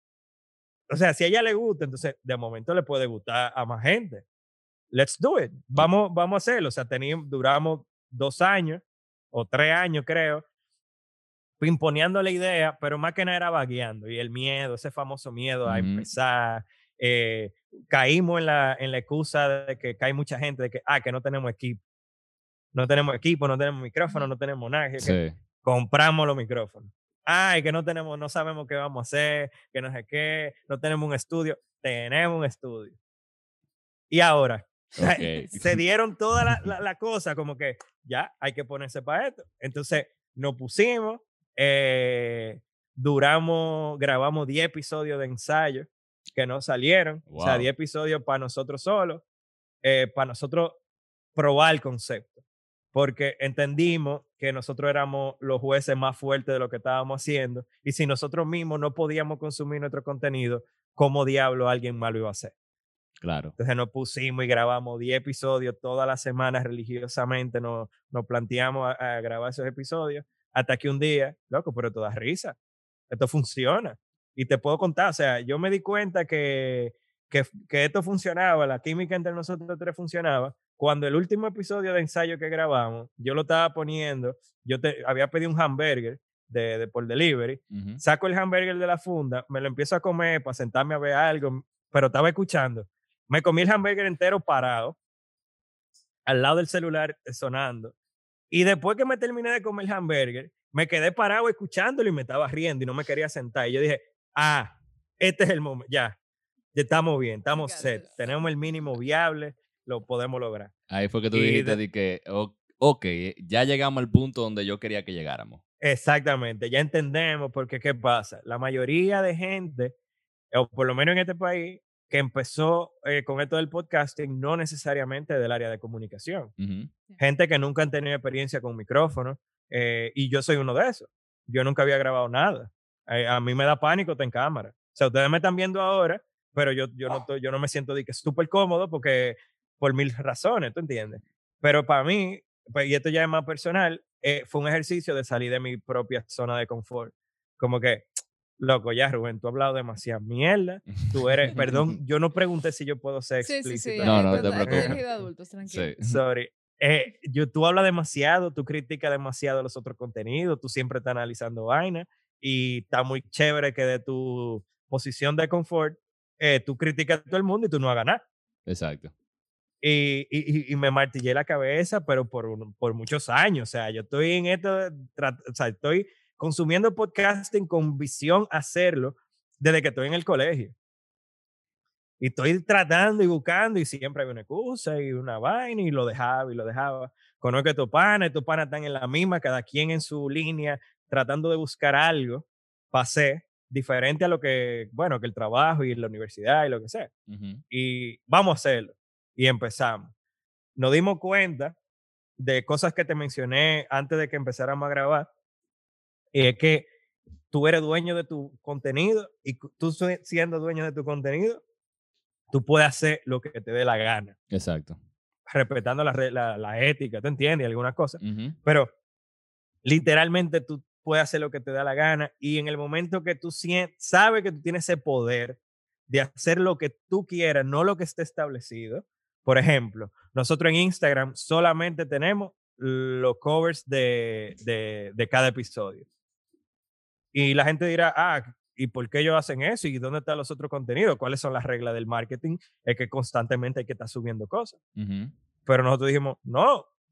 O sea, si a ella le gusta, entonces de momento le puede gustar a más gente. Let's do it. Vamos, vamos a hacerlo. O sea, teníamos, duramos dos años o tres años, creo, pimponeando la idea, pero más que nada era vagueando. Y el miedo, ese famoso miedo a Ujú. empezar. eh, caímos en la, en la excusa de que, que hay mucha gente de que, ah, que no tenemos equipo. No tenemos equipo, no tenemos micrófono, no tenemos nada. Que Sí. compramos los micrófonos. Ay, que no tenemos, no sabemos qué vamos a hacer, que no sé qué, no tenemos un estudio. Tenemos un estudio. Y ahora, Ok. se dieron toda la, la, la cosa como que ya hay que ponerse para esto. Entonces nos pusimos, eh, duramos, grabamos diez episodios de ensayo que no salieron. O sea, Wow. diez episodios para nosotros solos, eh, para nosotros probar el concepto. Porque entendimos que nosotros éramos los jueces más fuertes de lo que estábamos haciendo. Y si nosotros mismos no podíamos consumir nuestro contenido, ¿cómo diablo alguien más lo iba a hacer? Claro. Entonces nos pusimos y grabamos diez episodios todas las semanas religiosamente, nos, nos planteamos a, a grabar esos episodios, hasta que un día, loco, pero esto da risa, esto funciona. Y te puedo contar, o sea, yo me di cuenta que, que, que esto funcionaba, la química entre nosotros tres funcionaba, cuando el último episodio de ensayo que grabamos, yo lo estaba poniendo, yo te, había pedido un hamburger de, de por delivery, Ujú. saco el hamburger de la funda, me lo empiezo a comer para sentarme a ver algo, pero estaba escuchando. Me comí el hamburger entero parado, al lado del celular eh, sonando. Y después que me terminé de comer el hamburger, me quedé parado escuchándolo y me estaba riendo y no me quería sentar. Y yo dije, ah, este es el momento, ya, ya estamos bien, estamos Got set, it. tenemos el mínimo viable, lo podemos lograr. Ahí fue que tú Y dijiste de- de que, "O- ok, ya llegamos al punto donde yo quería que llegáramos". exactamente, ya entendemos porque qué pasa. La mayoría de gente, o por lo menos en este país, que empezó eh, con esto del podcasting, no necesariamente del área de comunicación. Ujú. Gente que nunca han tenido experiencia con micrófono, eh, y yo soy uno de esos. Yo nunca había grabado nada. Eh, a mí me da pánico estar en cámara. O sea, ustedes me están viendo ahora, pero yo, yo, no, estoy- yo no me siento de que súper cómodo porque por mil razones, ¿tú entiendes? Pero para mí, pues, y esto ya es más personal, eh, fue un ejercicio de salir de mi propia zona de confort. Como que, loco, ya Rubén, tú has hablado demasiada mierda. Tú eres, perdón, yo no pregunté si yo puedo ser Sí, sí, sí. explícito. No, Esto, no te está- esto es preocupes. dirigido a adultos, tranquilo. Sí. Sorry. Eh, yo, tú hablas demasiado, tú criticas demasiado los otros contenidos, tú siempre estás analizando vainas y está muy chévere que de tu posición de confort, eh, tú criticas a todo el mundo y tú no hagas nada. Exacto. Y, y, y me martillé la cabeza, pero por, un- por muchos años. O sea, yo estoy en esto, tra- o sea, estoy consumiendo podcasting con visión a hacerlo desde que estoy en el colegio. Y estoy tratando y buscando y siempre hay una excusa y una vaina y lo dejaba y lo dejaba. Conozco a estos panas, estos panas están en la misma, cada quien en su línea, tratando de buscar algo para hacer diferente a lo que, bueno, que el trabajo y la universidad y lo que sea. Ujú. Y vamos a hacerlo. Y empezamos. Nos dimos cuenta de cosas que te mencioné antes de que empezáramos a grabar. Y es que tú eres dueño de tu contenido y cu- tú sue- siendo dueño de tu contenido, tú puedes hacer lo que te dé la gana, Exacto. respetando la, re- la, la ética, ¿tú entiendes? Algunas cosas. Ujú. Pero literalmente tú puedes hacer lo que te da la gana y en el momento que tú sien- sabes que tú tienes ese poder de hacer lo que tú quieras, no lo que esté establecido. Por ejemplo, nosotros en Instagram solamente tenemos los covers de, de, de cada episodio. Y la gente dirá, ah, ¿y por qué ellos hacen eso? ¿Y dónde están los otros contenidos? ¿Cuáles son las reglas del marketing? Es que constantemente hay que estar subiendo cosas. Ujú. Pero nosotros dijimos, no,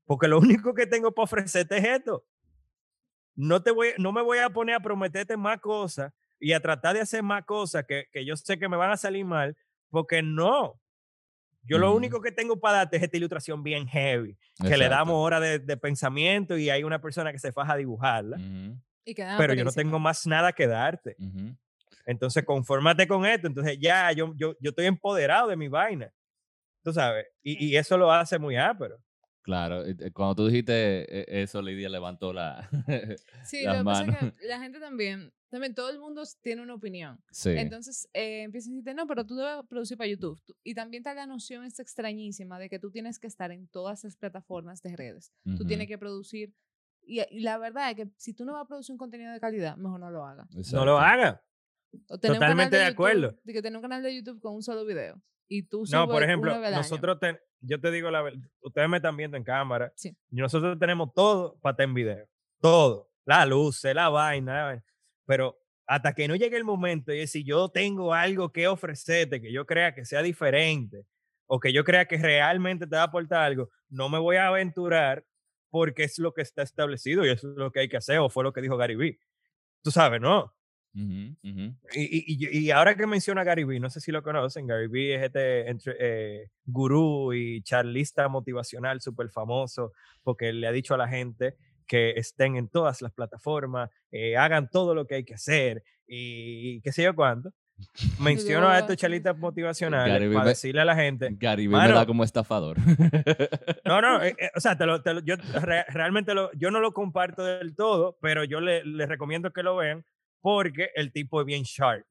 Porque lo único que tengo para ofrecerte es esto. No, te voy, no me voy a poner a prometerte más cosas y a tratar de hacer más cosas que, que yo sé que me van a salir mal, porque no. Yo uh-huh. lo único que tengo para darte es esta ilustración bien heavy, que Exacto. le damos horas de, de pensamiento y hay una persona que se faja a dibujarla. Uh-huh. Y pero yo no tengo más nada que darte. Uh-huh. Entonces, confórmate con esto. Entonces, ya, yo, yo, yo estoy empoderado de mi vaina. Tú sabes, y, y eso lo hace muy ápero. Claro, cuando tú dijiste eso, Lidia levantó la, sí, las lo que manos. pasa es que la gente también, también todo el mundo tiene una opinión. Sí. Entonces eh, empiezan a decirte, no, pero tú debes producir para YouTube. Y también está la noción esta extrañísima de que tú tienes que estar en todas las plataformas de redes. Uh-huh. Tú tienes que producir. Y, y la verdad es que si tú no vas a producir un contenido de calidad, mejor no lo hagas. Exacto. No lo hagas. Totalmente de, de acuerdo. YouTube, de que tener un canal de YouTube con un solo video. Y tú no, por ejemplo, nosotros, ten, yo te digo la verdad, ustedes me están viendo en cámara, sí. y nosotros tenemos todo para estar en video, todo, la luz, la vaina, la vaina, pero hasta que no llegue el momento y si yo tengo algo que ofrecerte, que yo crea que sea diferente, o que yo crea que realmente te va a aportar algo, no me voy a aventurar porque es lo que está establecido y eso es lo que hay que hacer, o fue lo que dijo Gary Vee. Tú sabes, ¿no? Uh-huh, uh-huh. Y, y, y ahora que menciona a Gary Vee, no sé si lo conocen, Gary Vee es este entre, eh, gurú y charlista motivacional súper famoso porque le ha dicho a la gente que estén en todas las plataformas, eh, hagan todo lo que hay que hacer y, y qué sé yo cuánto. Menciono a estos charlistas motivacionales para me, decirle a la gente. Gary Vee me da como estafador. No, no, eh, eh, o sea, te lo, te lo, yo re, realmente lo, yo no lo comparto del todo, pero yo les le recomiendo que lo vean. Porque el tipo es bien sharp.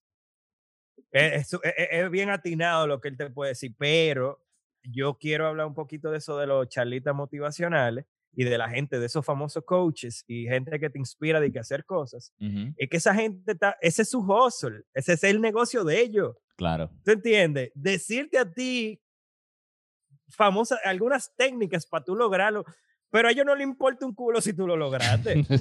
Es, es, es, es bien atinado lo que él te puede decir, pero yo quiero hablar un poquito de eso de los charlistas motivacionales y de la gente, de esos famosos coaches y gente que te inspira de que hacer cosas. Uh-huh. Es que esa gente está, ese es su hustle, ese es el negocio de ellos. Claro. ¿Tú entiendes? Decirte a ti famosas, algunas técnicas para tú lograrlo. Pero a ellos no le importa un culo si tú lo lograste. No.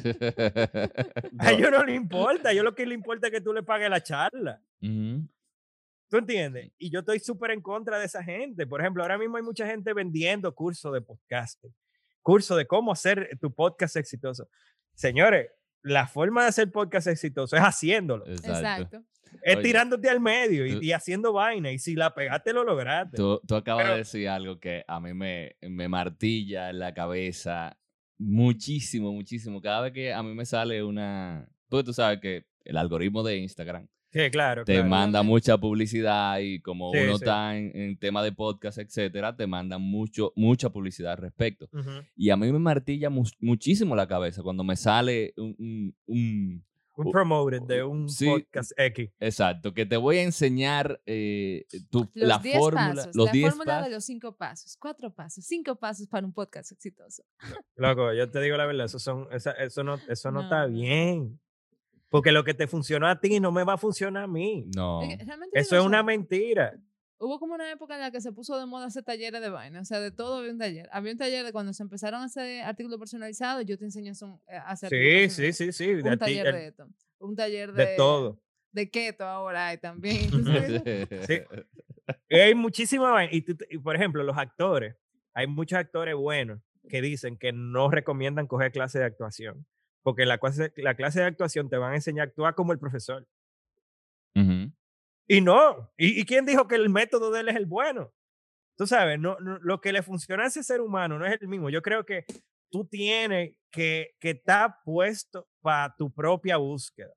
A ellos no le importa. A ellos lo que le importa es que tú le pagues la charla. Uh-huh. ¿Tú entiendes? Y yo estoy súper en contra de esa gente. Por ejemplo, ahora mismo hay mucha gente vendiendo cursos de podcasting. Cursos de cómo hacer tu podcast exitoso. Señores, la forma de hacer podcast exitoso es haciéndolo. Exacto. Exacto. Es Oye, tirándote al medio y, tú, y haciendo vaina. Y si la pegaste, lo lograste. Tú, tú acabas Pero, de decir algo que a mí me, me martilla en la cabeza muchísimo, muchísimo. Cada vez que a mí me sale una... Porque tú sabes que el algoritmo de Instagram sí, claro, te claro. manda mucha publicidad y como sí, uno sí. está en, en tema de podcast, etcétera, te mandan mucho, mucha publicidad al respecto. Uh-huh. Y a mí me martilla mu- muchísimo la cabeza cuando me sale un... un, un Un promoted de un sí, podcast X. Exacto, que te voy a enseñar eh, tu, los la diez fórmula. Pasos, los la diez fórmula pasos. de los cinco pasos, cuatro pasos, cinco pasos para un podcast exitoso. Loco, yo te digo la verdad, eso, son, eso, eso, no, eso no, No. está bien. Porque lo que te funcionó a ti no me va a funcionar a mí. No. Es que realmente Eso digo, es una o sea, mentira. Hubo como una época en la que se puso de moda hacer talleres de vaina, o sea, de todo había un taller. Había un taller de cuando se empezaron a hacer artículos personalizados, yo te enseño a hacer Sí, sí, sí, sí. Un de taller ti, de esto, un taller de, de todo. de keto ahora hay también. Entonces, Sí. Y hay muchísimas vainas. Y, tú- y, por ejemplo, los actores, hay muchos actores buenos que dicen que no recomiendan coger clase de actuación. Porque la clase, la clase de actuación te van a enseñar a actuar como el profesor. Uh-huh. Y no. ¿Y, y quién dijo que el método de él es el bueno? Tú sabes, no, no, lo que le funciona a ese ser humano no es el mismo. Yo creo que tú tienes que, que estar puesto para tu propia búsqueda.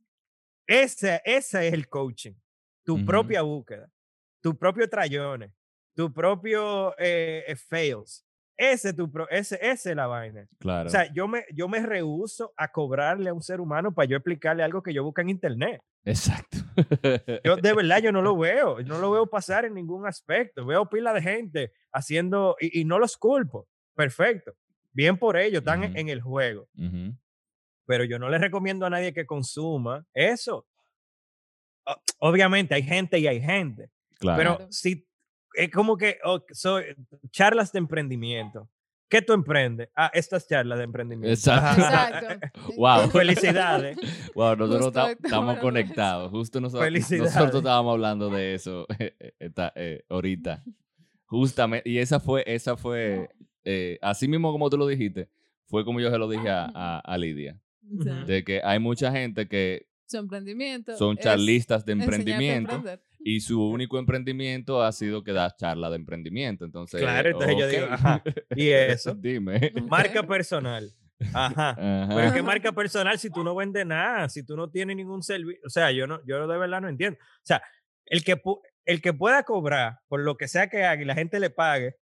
Ese, ese es el coaching. Tu Ujú. propia búsqueda. Tu propio trayones. Tu propio eh, eh, fails. Ese, tu pro, ese, ese es la vaina. Claro. O sea, yo me, yo me rehúso a cobrarle a un ser humano para yo explicarle algo que yo busco en internet. Exacto. Yo de verdad yo no lo veo, no lo veo pasar en ningún aspecto. Veo pila de gente haciendo, y, y no los culpo, perfecto, bien por ellos, están Ujú. en el juego, Ujú. pero yo no les recomiendo a nadie que consuma eso. O- Obviamente hay gente y hay gente, Claro. pero Claro. si es como que oh, soy, charlas de emprendimiento. ¿Qué tú emprendes? Ah, estas charlas de emprendimiento. Exacto. Exacto. Wow, felicidades. Wow, nosotros Justo ta- hoy estamos estamos hablando de conectados. Justo nosotros, Felicidades. nosotros estábamos hablando de eso esta- eh, ahorita. Justamente. Y esa fue, esa fue eh, así mismo como tú lo dijiste, fue como yo se lo dije a, a, a Lidia. O sea, De que hay mucha gente que su emprendimiento son es charlistas de enseñarte a emprendimiento emprender. y su único emprendimiento ha sido que da charla de emprendimiento. Entonces, Claro, entonces yo ok. digo, ajá, ¿y eso? Dime. Marca personal. Ajá. Pero Ajá. ¿qué marca personal si tú no vendes nada? Si tú no tienes ningún servicio. O sea, yo no, yo de verdad no entiendo. O sea, el que, pu- el que pueda cobrar por lo que sea que haga y la gente le pague,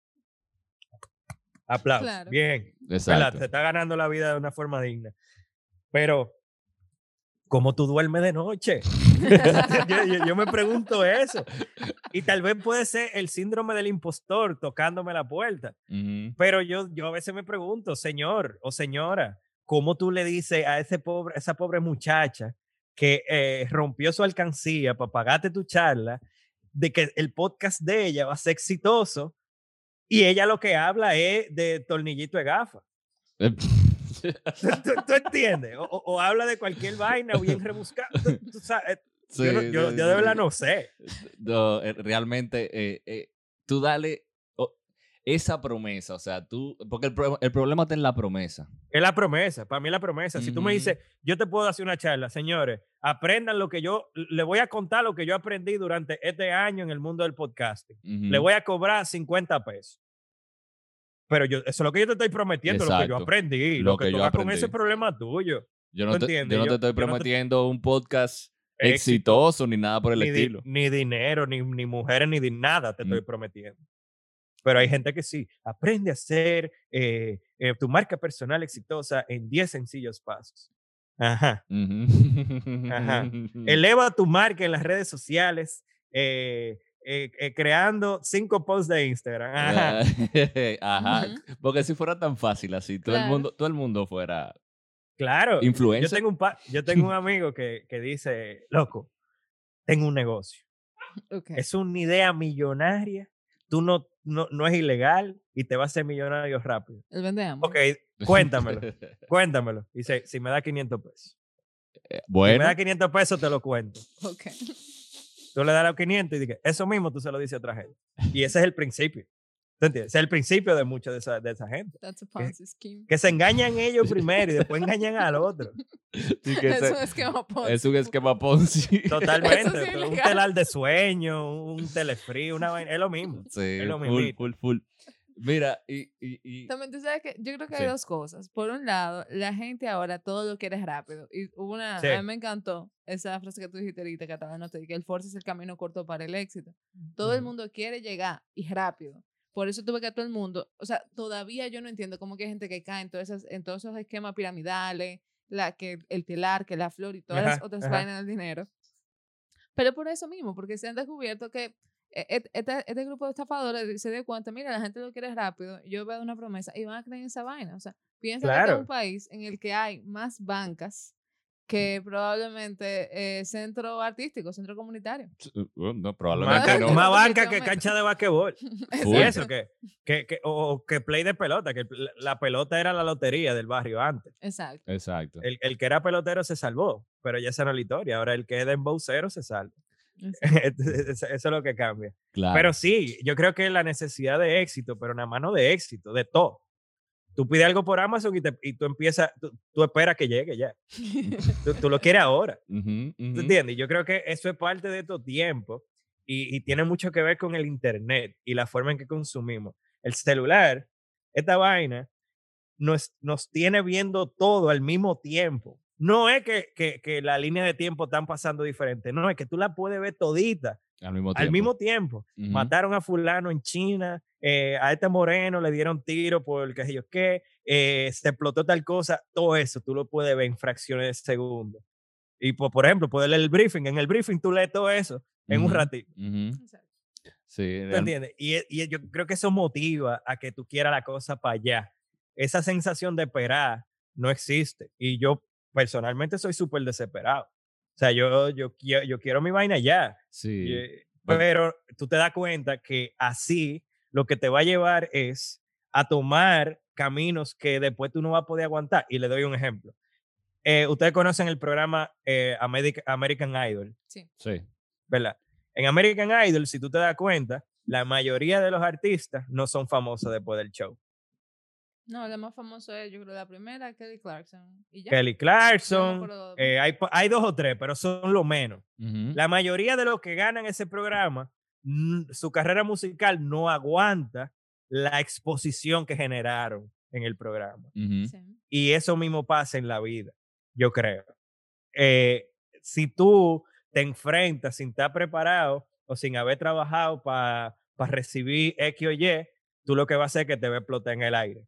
aplausos. Claro. Bien. ¿Verdad? Exacto. Se está ganando la vida de una forma digna. Pero, ¿cómo tú duermes de noche? yo, yo- yo me pregunto eso. Y tal vez puede ser el síndrome del impostor tocándome la puerta. Ujú. Pero yo, yo a veces me pregunto, señor o señora, ¿cómo tú le dices a ese pobre, esa pobre muchacha que eh, rompió su alcancía para pagarte tu charla, de que el podcast de ella va a ser exitoso y ella lo que habla es de tornillito de gafa? Eh, ¿Tú, tú- tú entiendes? O, o- o habla de cualquier vaina bien rebuscada. Tú- tú sabes, Sí, yo, no- yo- sí, yo de verdad sí. no sé. No, eh, realmente, eh, eh, tú dale oh, esa promesa, o sea, tú, porque el, pro- el problema está en la promesa. Es la promesa, para mí es la promesa. Si tú me Ujú. dices, yo te puedo hacer una charla, señores, aprendan lo que yo, le voy a contar lo que yo aprendí durante este año en el mundo del podcasting. Le Ujú. voy a cobrar cincuenta pesos. Pero yo, eso es lo que yo te estoy prometiendo, lo que yo Exacto. aprendí. Lo Lo que, que tú yo hagas con aprendí. ese problema tuyo. Yo ¿Tú no te, entiendes? yo no te Yo- estoy yo no te- prometiendo un podcast Éxito, exitoso ni nada por el Ni, di- estilo. ni dinero, ni, ni mujeres, ni de nada te estoy Mm. prometiendo. Pero hay gente que sí. Aprende a hacer eh, eh, tu marca personal exitosa en diez sencillos pasos. Ajá. Ujú. Ajá. Eleva tu marca en las redes sociales, eh, eh, eh, creando cinco posts de Instagram. Ajá. Ajá. Ujú. Porque si fuera tan fácil así, todo el Claro. mundo, todo el mundo fuera Claro. Yo influencer. tengo un, pa- yo tengo un amigo que, que dice, loco, tengo un negocio. Ok. Es una idea millonaria. Tú no, no, no es ilegal y te va a hacer millonario rápido. El vende hambre. Ok, cuéntamelo. Cuéntamelo. Dice, si me da quinientos pesos. Eh, Si me Bueno, da quinientos pesos, te lo cuento. Ok. Tú le das los quinientos y dices, eso mismo tú se lo dices a otra gente. Y ese es el principio. ¿Tú entiendes? Ese es el principio de mucha de esa, de esa gente. That's a Ponzi scheme. Que se engañan ellos primero y después engañan al otro. sí que Es ese- un esquema Ponzi. es un esquema Ponzi. Totalmente. Eso sí, pero un ilegal. telar de sueño, un telefree, una vaina. Es lo mismo. Sí, Es lo full, mismito. full, full. Mira, y, y, y- También tú sabes que yo creo que hay Sí. dos cosas. Por un lado, la gente ahora todo lo quiere rápido. Y hubo una, Sí. a mí me encantó esa frase que tú dijiste ahorita, que estaba en que el force es el camino corto para el éxito. Todo el Ujú. mundo quiere llegar y rápido. Por eso tuve que todo el mundo, o sea, todavía yo no entiendo cómo que hay gente que cae en, todas esas, en todos esos esquemas piramidales, la, que el telar, que la flor y todas las Ajá, otras ajá. vainas del dinero. Pero por eso mismo, porque se han descubierto que e- et- este, este grupo de estafadores se dio cuenta, mira, la gente lo quiere rápido, yo veo una promesa y van a creer en esa vaina. O sea, piensa que este es Claro. un país en el que hay más bancas que probablemente eh, centro artístico, centro comunitario. uh, no, Más, probablemente ca- no. más banca que Definitivamente. cancha de basquetbol. Full. Y eso, que, que, que- o, o que play de pelota, que la, la pelota era la lotería del barrio antes. Exacto. Exacto. El, el que era pelotero se salvó, pero ya esa no es la historia. Ahora el que es dembowcero se salva. exacto. eso, eso es lo que cambia. Claro. Pero sí, yo creo que la necesidad de éxito, pero nada más no de éxito, de todo. Tú pides algo por Amazon y, te, y tú empiezas, tú, tú esperas que llegue ya. Tú, tú lo quieres ahora. Ujú, ¿Tú ujú. entiendes? Yo creo que eso es parte de estos tiempos y, y tiene mucho que ver con el internet y la forma en que consumimos. El celular, esta vaina, nos, nos tiene viendo todo al mismo tiempo. No es que, que, que la línea de tiempo están pasando diferente, no, es que tú la puedes ver todita Al mismo tiempo. al mismo tiempo. Ujú. Mataron a fulano en China, eh, a este moreno le dieron tiro por qué sé yo qué, eh, se explotó tal cosa, todo eso tú lo puedes ver en fracciones de segundos. Y por, por ejemplo, puedes leer el briefing, en el briefing tú lees todo eso en un Ujú, ratito. ujú. Exacto. Sí, ¿Tú real- entiendes? Y, e- y yo creo que eso motiva a que tú quieras la cosa para allá. Esa sensación de esperar no existe. Y yo personalmente soy súper desesperado. O sea, yo, yo, quiero, yo quiero mi vaina ya. sí. Y- Pues- pero tú te das cuenta que así lo que te va a llevar es a tomar caminos que después tú no vas a poder aguantar. Y le doy un ejemplo. Eh, ustedes conocen el programa eh, America- American Idol, Sí. Sí. ¿verdad? En American Idol, si tú te das cuenta, la mayoría de los artistas no son famosos después del show. No, el más famoso es, yo creo, la primera, Kelly Clarkson. ¿Y ya? Kelly Yo no me Clarkson, acuerdo de eh, más. hay, po- hay dos o tres, pero son lo menos. Ujú, La mayoría de los que ganan ese programa, mm, su carrera musical no aguanta la exposición que generaron en el programa. ujú. Sí. Y eso mismo pasa en la vida, yo creo. Eh, si tú te enfrentas sin estar preparado o sin haber trabajado para recibir X o Y, tú lo que vas a hacer es que te va a explotar en el aire.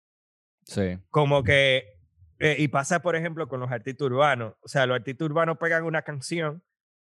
Sí. Como que, eh, y pasa por ejemplo con los artistas urbanos. O sea, los artistas urbanos pegan una canción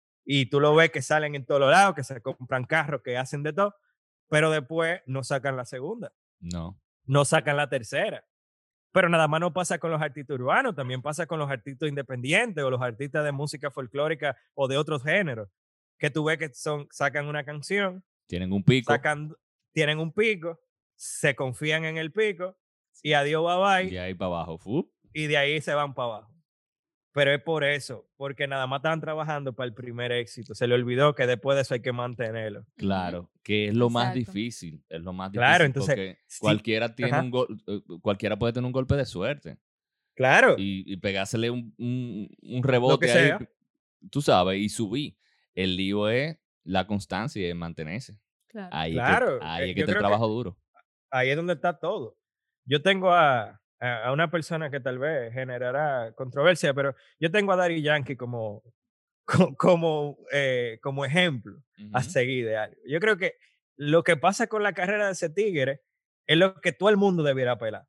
y tú lo ves que salen en todos lados, que se compran carros, que hacen de todo, pero después no sacan la segunda, No. no sacan la tercera. Pero nada más no pasa con los artistas urbanos, también pasa con los artistas independientes o los artistas de música folclórica o de otros géneros, que tú ves que son, sacan una canción, Tienen un pico sacan, tienen un pico, se confían en el pico y Sí. adiós, bye y bye, ahí para abajo. ¡fup! y de ahí se van para abajo. Pero es por eso, porque nada más estaban trabajando para el primer éxito. Se le olvidó que después de eso hay que mantenerlo. Ujú. Claro, que es lo más Exacto. difícil. Es lo más Claro, difícil entonces, porque sí, cualquiera tiene un ajá, gol, eh, cualquiera puede tener un golpe de suerte claro, y, y pegársele un, un- un lo que rebote ahí, sea, tú sabes, y subir. El lío es la constancia y el mantenerse. Claro. Ahí es que, claro. ahí eh, es que yo está el creo que trabajo duro. ahí es donde está todo. Yo tengo a, a, a una persona que tal vez generará controversia, pero yo tengo a Daddy Yankee como, co- como, eh, como ejemplo a Ujú. seguir de algo. Yo creo que lo que pasa con la carrera de ese tigre es lo que todo el mundo debiera apelar.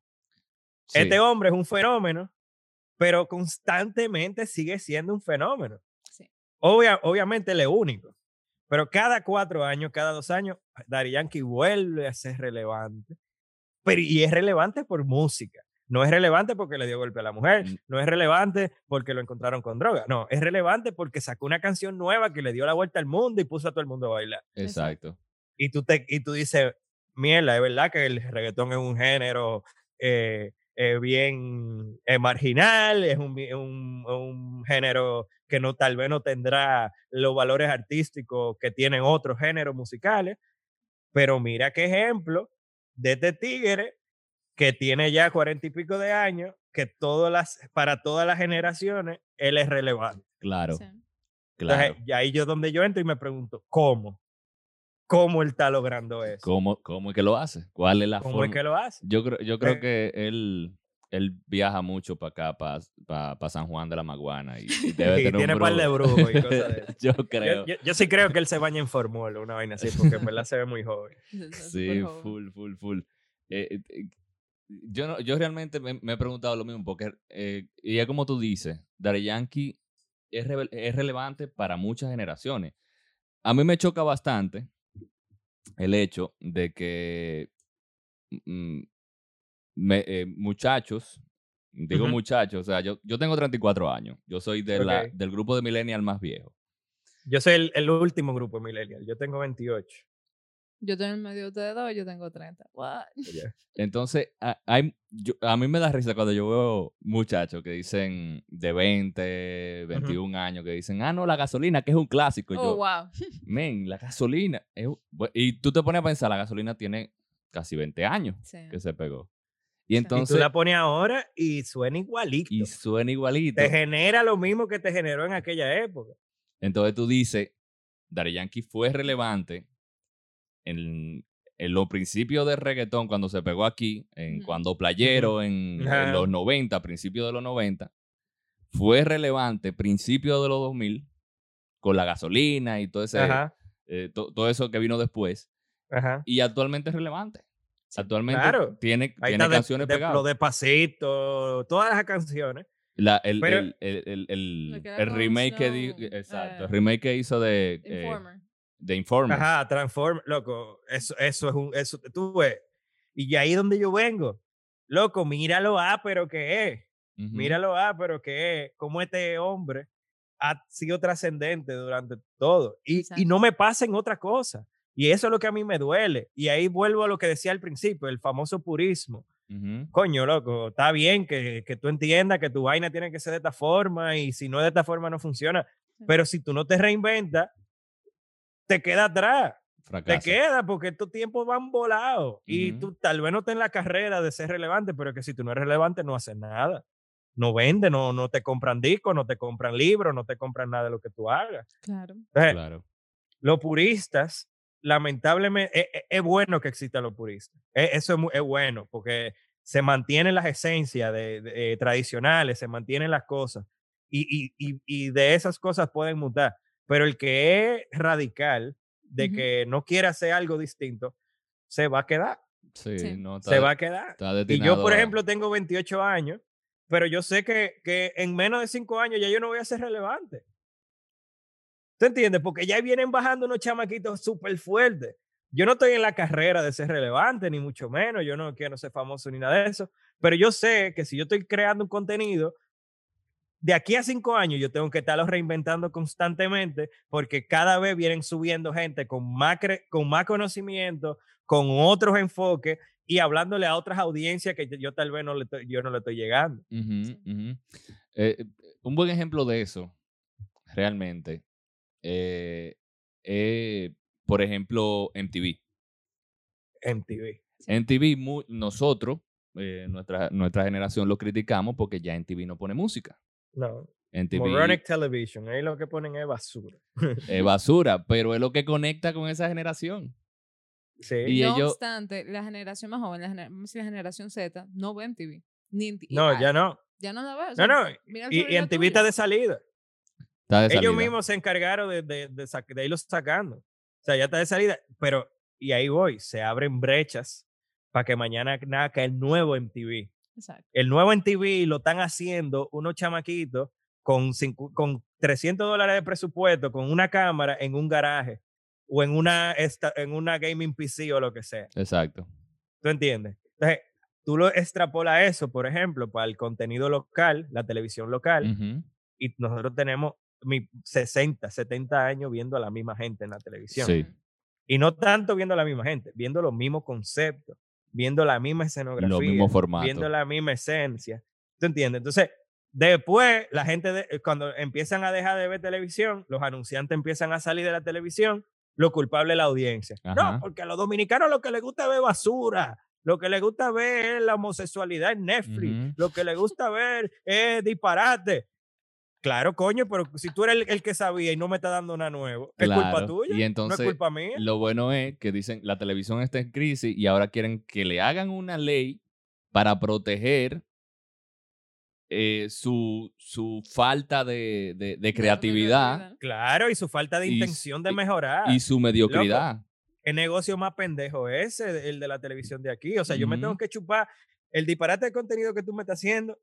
Este Sí, hombre es un fenómeno, pero constantemente sigue siendo un fenómeno. Sí. Obvia- obviamente él es único, pero cada cuatro años, cada dos años, Daddy Yankee vuelve a ser relevante. Pero, y es relevante por música. No es relevante porque le dio golpe a la mujer, mm, no es relevante porque lo encontraron con droga. No, es relevante porque sacó una canción nueva que le dio la vuelta al mundo y puso a todo el mundo a bailar. Exacto. exacto. Y tú, te, y tú dices, mierda, es verdad que el reggaetón es un género eh, eh, bien eh, marginal, es un, bi- un, un género que no, tal vez no tendrá los valores artísticos que tienen otros géneros musicales, pero mira qué ejemplo de este tigre que tiene ya cuarenta y pico de años, que todas las, para todas las generaciones, él es relevante. Claro, Sí. Entonces, claro. y ahí yo donde yo entro y me pregunto, ¿cómo? ¿Cómo él está logrando eso? ¿Cómo, cómo es que lo hace? ¿Cuál es la ¿Cómo es forma? que lo hace? Yo creo, yo creo Eh, que él, él viaja mucho para acá, para San Juan de la Maguana, y, y debe y tener un tiene par de brujo. brujos y cosas de eso. Yo Yo, creo. yo, yo sí creo que él se baña en formol, una vaina así, porque en verdad se ve muy joven. Está súper Sí, joven. full, full, full. Eh, eh, eh, yo, no, yo realmente me, me he preguntado lo mismo, porque, eh, y es como tú dices, Daddy Yankee es, rele- es relevante para muchas generaciones. A mí me choca bastante el hecho de que mm, me- eh, muchachos, digo Ujú, muchachos, o sea, yo, yo tengo treinta y cuatro años, yo soy de la, ok. del grupo de millennial más viejo. Yo soy el, el último grupo millennial, yo tengo veintiocho. Yo tengo el medio de ustedes dos, yo tengo treinta. What? Ya. Entonces, a, hay, yo- a mí me da risa cuando yo veo muchachos que dicen de veinte, Ujú. veintiún años, que dicen, ah, no, la gasolina, que es un clásico. Y Oh, yo, wow. men, la gasolina. es un-". Bu- y tú te pones a pensar, la gasolina tiene casi veinte años Sí. que se pegó. Y Sí. Y tú entonces, la pones ahora y suena y igualito. suena Te igualito. genera lo mismo que te generó en aquella época. Entonces tú dices, Daddy Yankee fue relevante en, en los principios del reggaetón, cuando se pegó aquí, en Ujú. cuando Ujú. Playero, en, en Ajá. los noventa, principios de los noventa, fue relevante principios de los dos mil, con la gasolina y todo, ese, Ajá. eh, to- todo eso que vino después, Ajá. y actualmente es relevante. Sí. Actualmente Claro. tiene, Ahí tiene está de, canciones de, pegadas. lo despacito, todas las canciones. La- el, Pero, el, el, el, el- Me queda el con remake que di- Snow, exacto, el eh, remake que hizo de, eh, Informer. de Informer. ajá, Transform, loco, eso, eso es un, eso, tú ves. Y ahí donde yo vengo, loco, míralo, ah, pero que es. Ujú. Míralo, ah, pero que es. Cómo este hombre ha sido trascendente durante todo. Y, y Exacto. no me pasa en otra cosa. Y eso es lo que a mí me duele. Y ahí vuelvo a lo que decía al principio, el famoso purismo. Ujú. Coño, loco, está bien que, que tú entiendas que tu vaina tiene que ser de esta forma y si no es de esta forma no funciona. Sí. Pero si tú no te reinventas, te queda atrás. Fracasa. te queda porque estos tiempos van volados. Uh-huh. Y tú tal vez no estés en la carrera de ser relevante, pero que si tú no eres relevante no haces nada. No vende, no, no te compran discos, no te compran libros, no te compran nada de lo que tú hagas. Claro. Entonces, Claro. los puristas, lamentablemente, es, es bueno que existan los puristas. Es, eso es, muy, es bueno porque se mantienen las esencias de, de, eh, tradicionales, se mantienen las cosas y, y, y, y de esas cosas pueden mutar. Pero el que es radical, de uh-huh. que no quiere hacer algo distinto, se va a quedar. Sí, sí. No, se va a quedar. Y yo, por ejemplo, tengo veintiocho años, pero yo sé que, que en menos de cinco años ya yo no voy a ser relevante. ¿Tú entiendes? Porque ya vienen bajando unos chamaquitos súper fuertes. Yo no estoy en la carrera de ser relevante, ni mucho menos. Yo no quiero ser famoso ni nada de eso. Pero yo sé que si yo estoy creando un contenido, de aquí a cinco años yo tengo que estarlo reinventando constantemente porque cada vez vienen subiendo gente con más, cre- con más conocimiento, con otros enfoques y hablándole a otras audiencias que yo tal vez no le estoy, yo no le estoy llegando. Uh-huh, Sí. uh-huh. Eh, un buen ejemplo de eso, realmente, eh, eh, por ejemplo, M T V. M T V. Sí. M T V, mu- nosotros, eh, nuestra, nuestra generación lo criticamos porque ya M T V no pone música. No. M T V, Moronic Television, ahí lo que ponen es basura. Es basura, pero es lo que conecta con esa generación. Sí. Y no ellos, obstante, la generación más joven, la, gener- la generación Z, no ve M T V. Ni, y, no, ah, ya no. Ya no la ve. O sea, no, no. Y, y M T V está de salida. Está de Ellos salida. mismos se encargaron de, de, de, de, de irlos sacando. O sea, ya está de salida. Pero, y ahí voy, se abren brechas para que mañana nazca el nuevo M T V. Exacto. El nuevo M T V lo están haciendo unos chamaquitos con, cinco, con trescientos dólares de presupuesto, con una cámara en un garaje o en una, esta, en una gaming P C o lo que sea. Exacto. ¿Tú entiendes? Entonces, tú lo extrapolas eso, por ejemplo, para el contenido local, la televisión local, Uh-huh. y nosotros tenemos mi sesenta, setenta años viendo a la misma gente en la televisión. Sí. Y no tanto viendo a la misma gente, viendo los mismos conceptos, viendo la misma escenografía, los mismos formatos, viendo la misma esencia. ¿Tú entiendes? Entonces, después, la gente, de, cuando empiezan a dejar de ver televisión, los anunciantes empiezan a salir de la televisión, lo culpable es la audiencia. Ajá. No, porque a los dominicanos lo que les gusta es ver basura, lo que les gusta ver es la homosexualidad en Netflix, uh-huh. lo que les gusta ver es disparate. Claro, coño, pero si tú eres el, el que sabía y no me está dando nada nuevo, ¿es claro. culpa tuya? Y entonces, no es culpa mía. Lo bueno es que dicen, la televisión está en crisis y ahora quieren que le hagan una ley para proteger eh, su, su falta de, de, de creatividad. Claro, y su falta de y, intención de mejorar. Y su mediocridad. Loco, ¿qué negocio más pendejo ese, el de la televisión de aquí? O sea, uh-huh. yo me tengo que chupar el disparate de contenido que tú me estás haciendo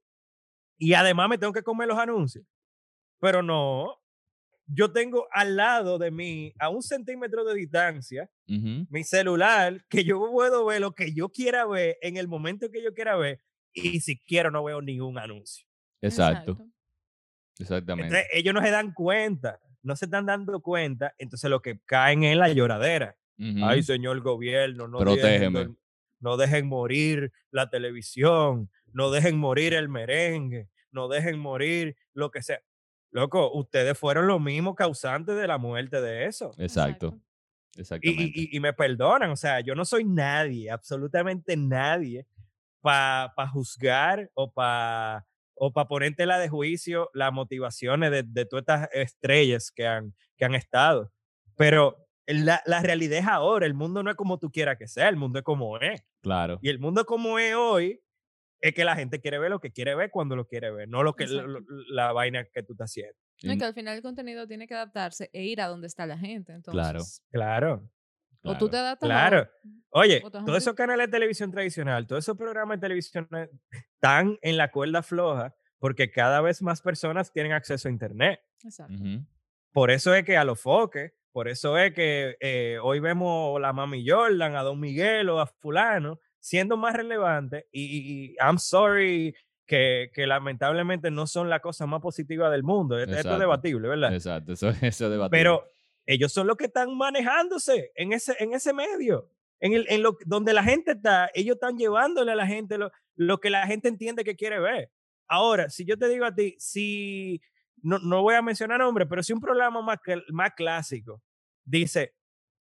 y además me tengo que comer los anuncios. Pero no, yo tengo al lado de mí, a un centímetro de distancia, uh-huh. mi celular, que yo puedo ver lo que yo quiera ver en el momento que yo quiera ver, y si quiero no veo ningún anuncio. Exacto. Exacto. Exactamente. Entonces, ellos no se dan cuenta, no se están dando cuenta, entonces lo que caen es la lloradera. Uh-huh. Ay, señor gobierno, no dejen, no dejen morir la televisión, no dejen morir el merengue, no dejen morir lo que sea. Loco, ustedes fueron los mismos causantes de la muerte de eso. Exacto. Exactamente. Y, y, y me perdonan, o sea, yo no soy nadie, absolutamente nadie, para pa juzgar o para o pa ponértela de juicio las motivaciones de, de todas estas estrellas que han, que han estado. Pero la, la realidad es ahora, el mundo no es como tú quieras que sea, el mundo es como es. Claro. Y el mundo como es hoy es que la gente quiere ver lo que quiere ver cuando lo quiere ver, no lo que lo, lo, la vaina que tú estás haciendo. No, y que al final el contenido tiene que adaptarse e ir a donde está la gente. Entonces, claro. Claro. O tú te adaptas. Claro. O, Oye, o todos esos canales de televisión tradicional, todos esos programas de televisión están en la cuerda floja porque cada vez más personas tienen acceso a internet. Exacto. Uh-huh. Por eso es que a los foques, por eso es que eh, hoy vemos a la Mami Jordan, a Don Miguel o a fulano siendo más relevantes y, y, y I'm sorry que, que lamentablemente no son la cosa más positiva del mundo. Esto, esto es debatible, ¿verdad? Exacto, eso, eso es debatible. Pero ellos son los que están manejándose en ese, en ese medio. En el, en lo, donde la gente está, ellos están llevándole a la gente lo, lo que la gente entiende que quiere ver. Ahora, si yo te digo a ti, si, no, no voy a mencionar nombres, pero si un programa más, más clásico dice,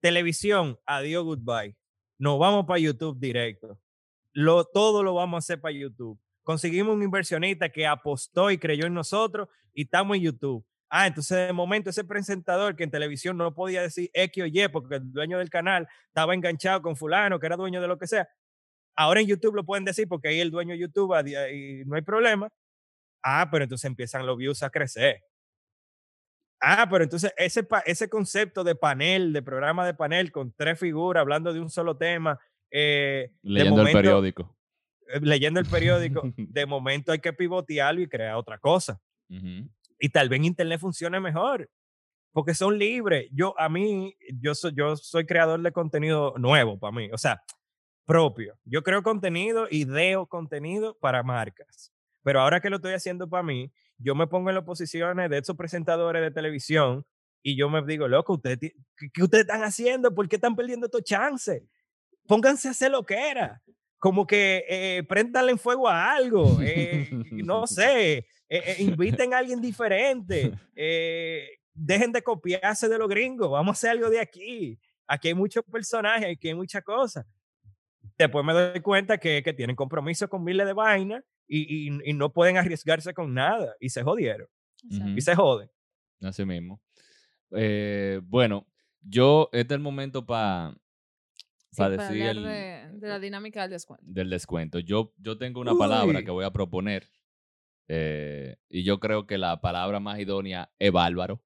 televisión, adiós, goodbye. Nos vamos para YouTube directo. Lo, todo lo vamos a hacer para YouTube. Conseguimos un inversionista que apostó y creyó en nosotros y estamos en YouTube. Ah, entonces de momento ese presentador que en televisión no podía decir X o Y porque el dueño del canal estaba enganchado con fulano, que era dueño de lo que sea. Ahora en YouTube lo pueden decir porque ahí el dueño de YouTube y no hay problema. Ah, pero entonces empiezan los views a crecer. Ah, pero entonces ese, ese concepto de panel, de programa de panel con tres figuras hablando de un solo tema. Eh, leyendo momento, el periódico. Eh, leyendo el periódico, de momento hay que pivotearlo y crear otra cosa. Uh-huh. Y tal vez en internet funcione mejor, porque son libres. Yo, a mí, yo soy, yo soy creador de contenido nuevo para mí, o sea, propio. Yo creo contenido y deo contenido para marcas. Pero ahora que lo estoy haciendo para mí, yo me pongo en las posiciones de esos presentadores de televisión y yo me digo, loco, ¿ustedes, ¿qué, qué ustedes están haciendo? ¿Por qué están perdiendo estos chances? Pónganse a hacer lo que era. Como que eh, préndanle en fuego a algo. Eh, no sé. Eh, eh, inviten a alguien diferente. Eh, dejen de copiarse de los gringos. Vamos a hacer algo de aquí. Aquí hay muchos personajes, aquí hay muchas cosas. Después me doy cuenta que, que tienen compromiso con miles de vainas y, y, y no pueden arriesgarse con nada. Y se jodieron. Uh-huh. Y se joden. Así mismo. Eh, bueno, yo, este es el momento para sí, pa para decir hablar el, de, de la dinámica del descuento. Del descuento. Yo, yo tengo una Uy. palabra que voy a proponer eh, y yo creo que la palabra más idónea es bárbaro.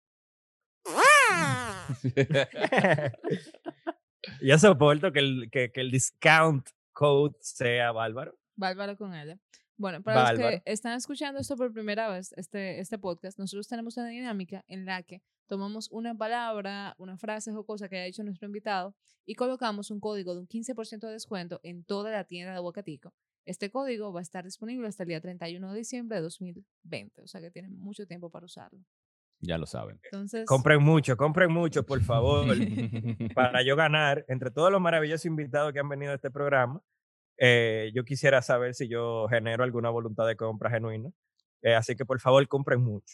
Yo soporto que el, que, que el discount code sea bárbaro. Bárbaro con ella. Bueno, para Bárbaro. los que están escuchando esto por primera vez, este, este podcast, nosotros tenemos una dinámica en la que tomamos una palabra, una frase o cosa que haya dicho nuestro invitado y colocamos un código de un quince por ciento de descuento en toda la tienda de Aguacatico. Este código va a estar disponible hasta el día treinta y uno de diciembre de dos mil veinte, o sea que tienen mucho tiempo para usarlo. Ya lo saben. Entonces, compren mucho, compren mucho, por favor, para yo ganar. Entre todos los maravillosos invitados que han venido a este programa, eh, yo quisiera saber si yo genero alguna voluntad de compra genuina. Eh, así que, por favor, compren mucho.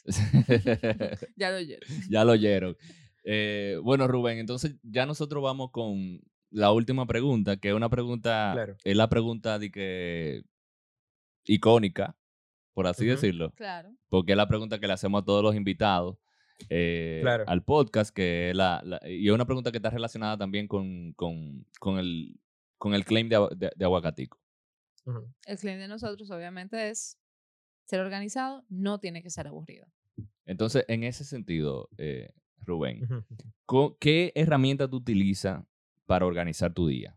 ya lo oyeron. Ya lo oyeron. Eh, bueno, Rubén, entonces ya nosotros vamos con la última pregunta, que es una pregunta, Claro. es la pregunta de que icónica, por así Uh-huh. decirlo. Claro. Porque es la pregunta que le hacemos a todos los invitados eh, claro. al podcast, que es la, la, y es una pregunta que está relacionada también con, con, con, el, con el claim de, de, de Aguacatico. Uh-huh. El claim de nosotros, obviamente, es ser organizado, no tiene que ser aburrido. Entonces, en ese sentido, eh, Rubén, uh-huh. ¿qué herramienta tú utilizas para organizar tu día?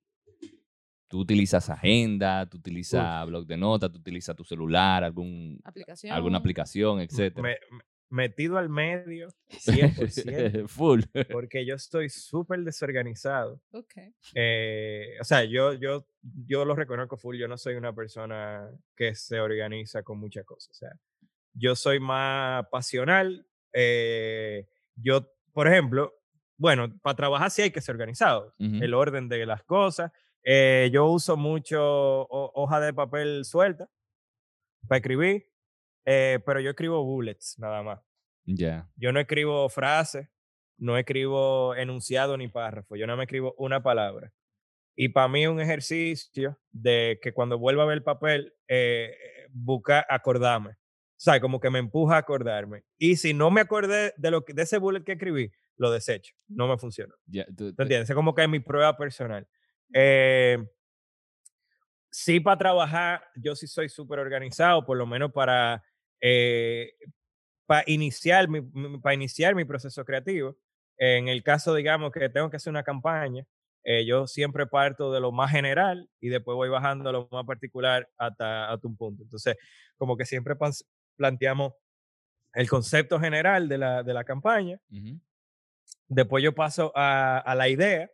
Tú utilizas agenda, tú utilizas Uf. blog de notas, tú utilizas tu celular, algún, aplicación. alguna aplicación, etcétera. Me, me, metido al medio, cien por ciento. Full. Porque yo estoy súper desorganizado. Okay. Eh, o sea, yo, yo, yo lo reconozco full. Yo no soy una persona que se organiza con muchas cosas. O sea, yo soy más pasional. Eh, yo, por ejemplo, bueno, para trabajar sí hay que ser organizado. Uh-huh. El orden de las cosas. Eh, yo uso mucho ho- hoja de papel suelta para escribir, eh, pero yo escribo bullets nada más. Ya. Yeah. Yo no escribo frases, no escribo enunciado ni párrafo, yo no me escribo una palabra. Y para mí es un ejercicio de que cuando vuelva a ver el papel, eh, buscar acordarme. O sea, como que me empuja a acordarme. Y si no me acordé de, lo que, de ese bullet que escribí, lo desecho. No me funciona. Yeah, tú, ¿Te entiendes? Es como que es mi prueba personal. Eh, sí, para trabajar, yo sí soy súper organizado, por lo menos para, eh, para, iniciar mi, para iniciar mi proceso creativo. En el caso, digamos, que tengo que hacer una campaña, eh, yo siempre parto de lo más general y después voy bajando a lo más particular hasta, hasta un punto. Entonces, como que siempre planteamos el concepto general de la, de la campaña. Uh-huh. Después yo paso a, a la idea.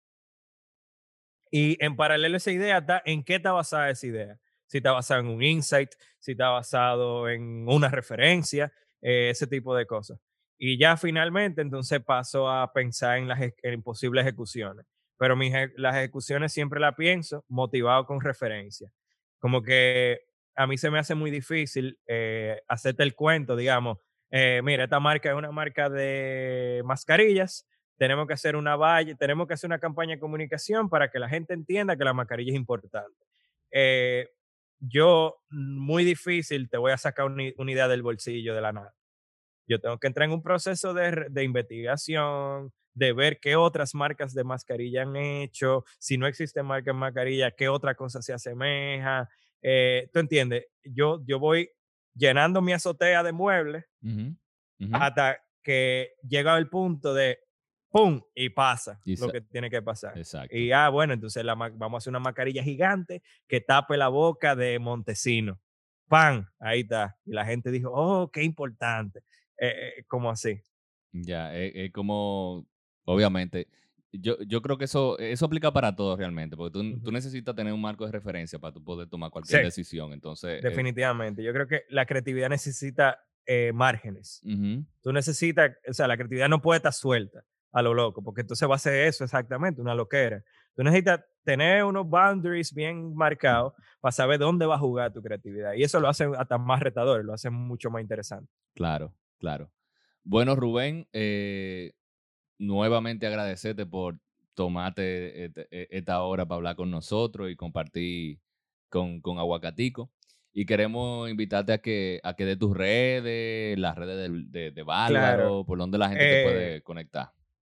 Y en paralelo a esa idea está en qué está basada esa idea. Si está basada en un insight, si está basado en una referencia, eh, ese tipo de cosas. Y ya finalmente entonces paso a pensar en las en posibles ejecuciones. Pero mis, las ejecuciones siempre las pienso motivado con referencia. Como que a mí se me hace muy difícil eh, hacerte el cuento, digamos, eh, mira, esta marca es una marca de mascarillas, tenemos que hacer una valla, tenemos que hacer una campaña de comunicación para que la gente entienda que la mascarilla es importante. Eh, yo, muy difícil, te voy a sacar una, una idea del bolsillo de la nada. Yo tengo que entrar en un proceso de, de investigación, de ver qué otras marcas de mascarilla han hecho, si no existe marca de mascarilla, qué otra cosa se asemeja. Eh, ¿Tú entiendes? Yo, yo voy llenando mi azotea de muebles Uh-huh. Uh-huh. hasta que llega el punto de ¡pum! Y pasa Y lo sa- que tiene que pasar. Exacto. Y ah, bueno, entonces la, ma- vamos a hacer una mascarilla gigante que tape la boca de Montesino. ¡Pam! Ahí está. Y la gente dijo, oh, qué importante. Eh, eh, como así. Ya, es, es como, obviamente, yo, yo creo que eso, eso aplica para todos realmente, porque tú, Ujú. tú necesitas tener un marco de referencia para tú poder tomar Sí, cualquier decisión. Entonces, eh, definitivamente. Yo creo que la creatividad necesita eh, márgenes. ujú, Tú necesitas, o sea, la creatividad no puede estar suelta a lo loco, porque entonces va a ser eso exactamente, una loquera. Tú necesitas tener unos boundaries bien marcados para saber dónde va a jugar tu creatividad. Y eso lo hace hasta más retador, lo hace mucho más interesante. claro, claro. Bueno, Rubén, eh, nuevamente agradecerte por tomarte este- e- esta hora para hablar con nosotros y compartir con, con Aguacatico. Y queremos invitarte a que, a que de tus redes, las redes del- de, de Claro, Bárbaro, por donde la gente te eh, puede conectar.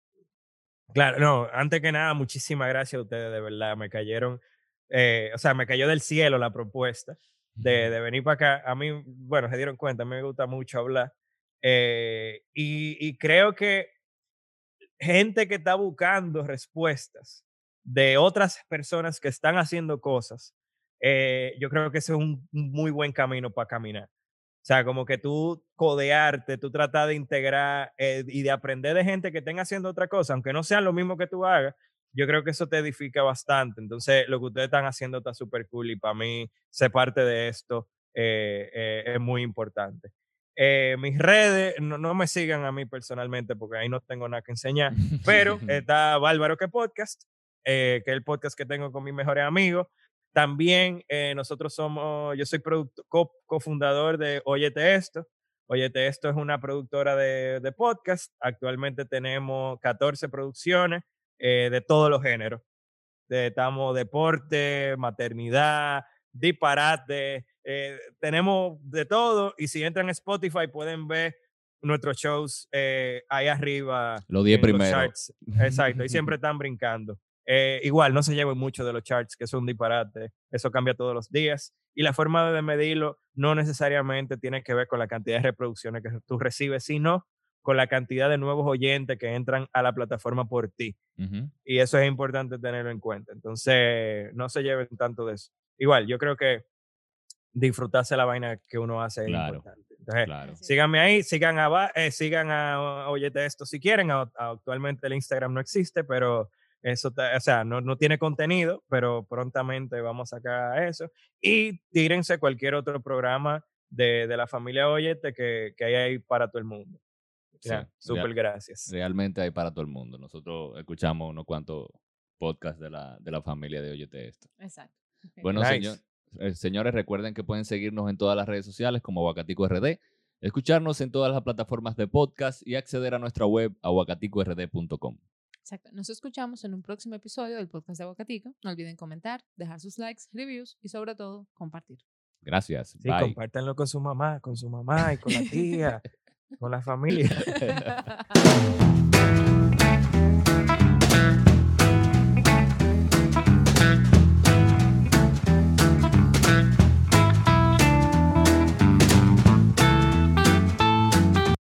claro, no, antes que nada, muchísimas gracias a ustedes, de verdad, me cayeron, eh, o sea, me cayó del cielo la propuesta de, de venir para acá. A mí, bueno, se dieron cuenta, a mí me gusta mucho hablar. eh, y, y creo que gente que está buscando respuestas de otras personas que están haciendo cosas, eh, yo creo que ese es un un muy buen camino para caminar. O sea, como que tú codearte, tú tratar de integrar eh, y de aprender de gente que estén haciendo otra cosa, aunque no sean lo mismo que tú hagas, yo creo que eso te edifica bastante. Entonces, lo que ustedes están haciendo está súper cool y para mí ser parte de esto eh, eh, es muy importante. Eh, mis redes, no, no me sigan a mí personalmente porque ahí no tengo nada que enseñar, pero está Bárbaro que Podcast, eh, que es el podcast que tengo con mis mejores amigos. También eh, nosotros somos, yo soy producto- co- cofundador de Óyete Esto. Óyete Esto es una productora de, de podcast. Actualmente tenemos catorce producciones eh, de todos los géneros. De, estamos deporte, maternidad, disparate, eh, tenemos de todo. Y si entran en Spotify pueden ver nuestros shows eh, ahí arriba Los diez en los primeros. charts. Exacto, y siempre están brincando. Eh, igual, no se lleven mucho de los charts, que es un disparate. Eso cambia todos los días. Y la forma de medirlo no necesariamente tiene que ver con la cantidad de reproducciones que tú recibes, sino con la cantidad de nuevos oyentes que entran a la plataforma por ti. Ujú. Y eso es importante tenerlo en cuenta. Entonces, no se lleven tanto de eso. Igual, yo creo que disfrutarse la vaina que uno hace es Claro, importante. Entonces, claro. Así es. síganme ahí, sigan a, Ba- eh, sigan a Óyete Esto si quieren. A- a- actualmente el Instagram no existe, pero eso, ta- o sea, no, no tiene contenido, pero prontamente vamos a sacar eso. Y tírense cualquier otro programa de, de la familia Óyete que, que hay ahí para todo el mundo. Sí, Ya, real- súper gracias. realmente hay para todo el mundo. Nosotros escuchamos unos cuantos podcasts de la, de la familia de Óyete Esto. Exacto. Ok. Bueno, Nice. señor, eh, señores, recuerden que pueden seguirnos en todas las redes sociales como Aguacatico R D, escucharnos en todas las plataformas de podcast y acceder a nuestra web aguacatico r d punto com. Exacto. Nos escuchamos en un próximo episodio del podcast de Aguacatico. No olviden comentar, dejar sus likes, reviews y sobre todo compartir. Gracias. Sí, Bye. compártanlo con su mamá, con su mamá y con la tía, con la familia.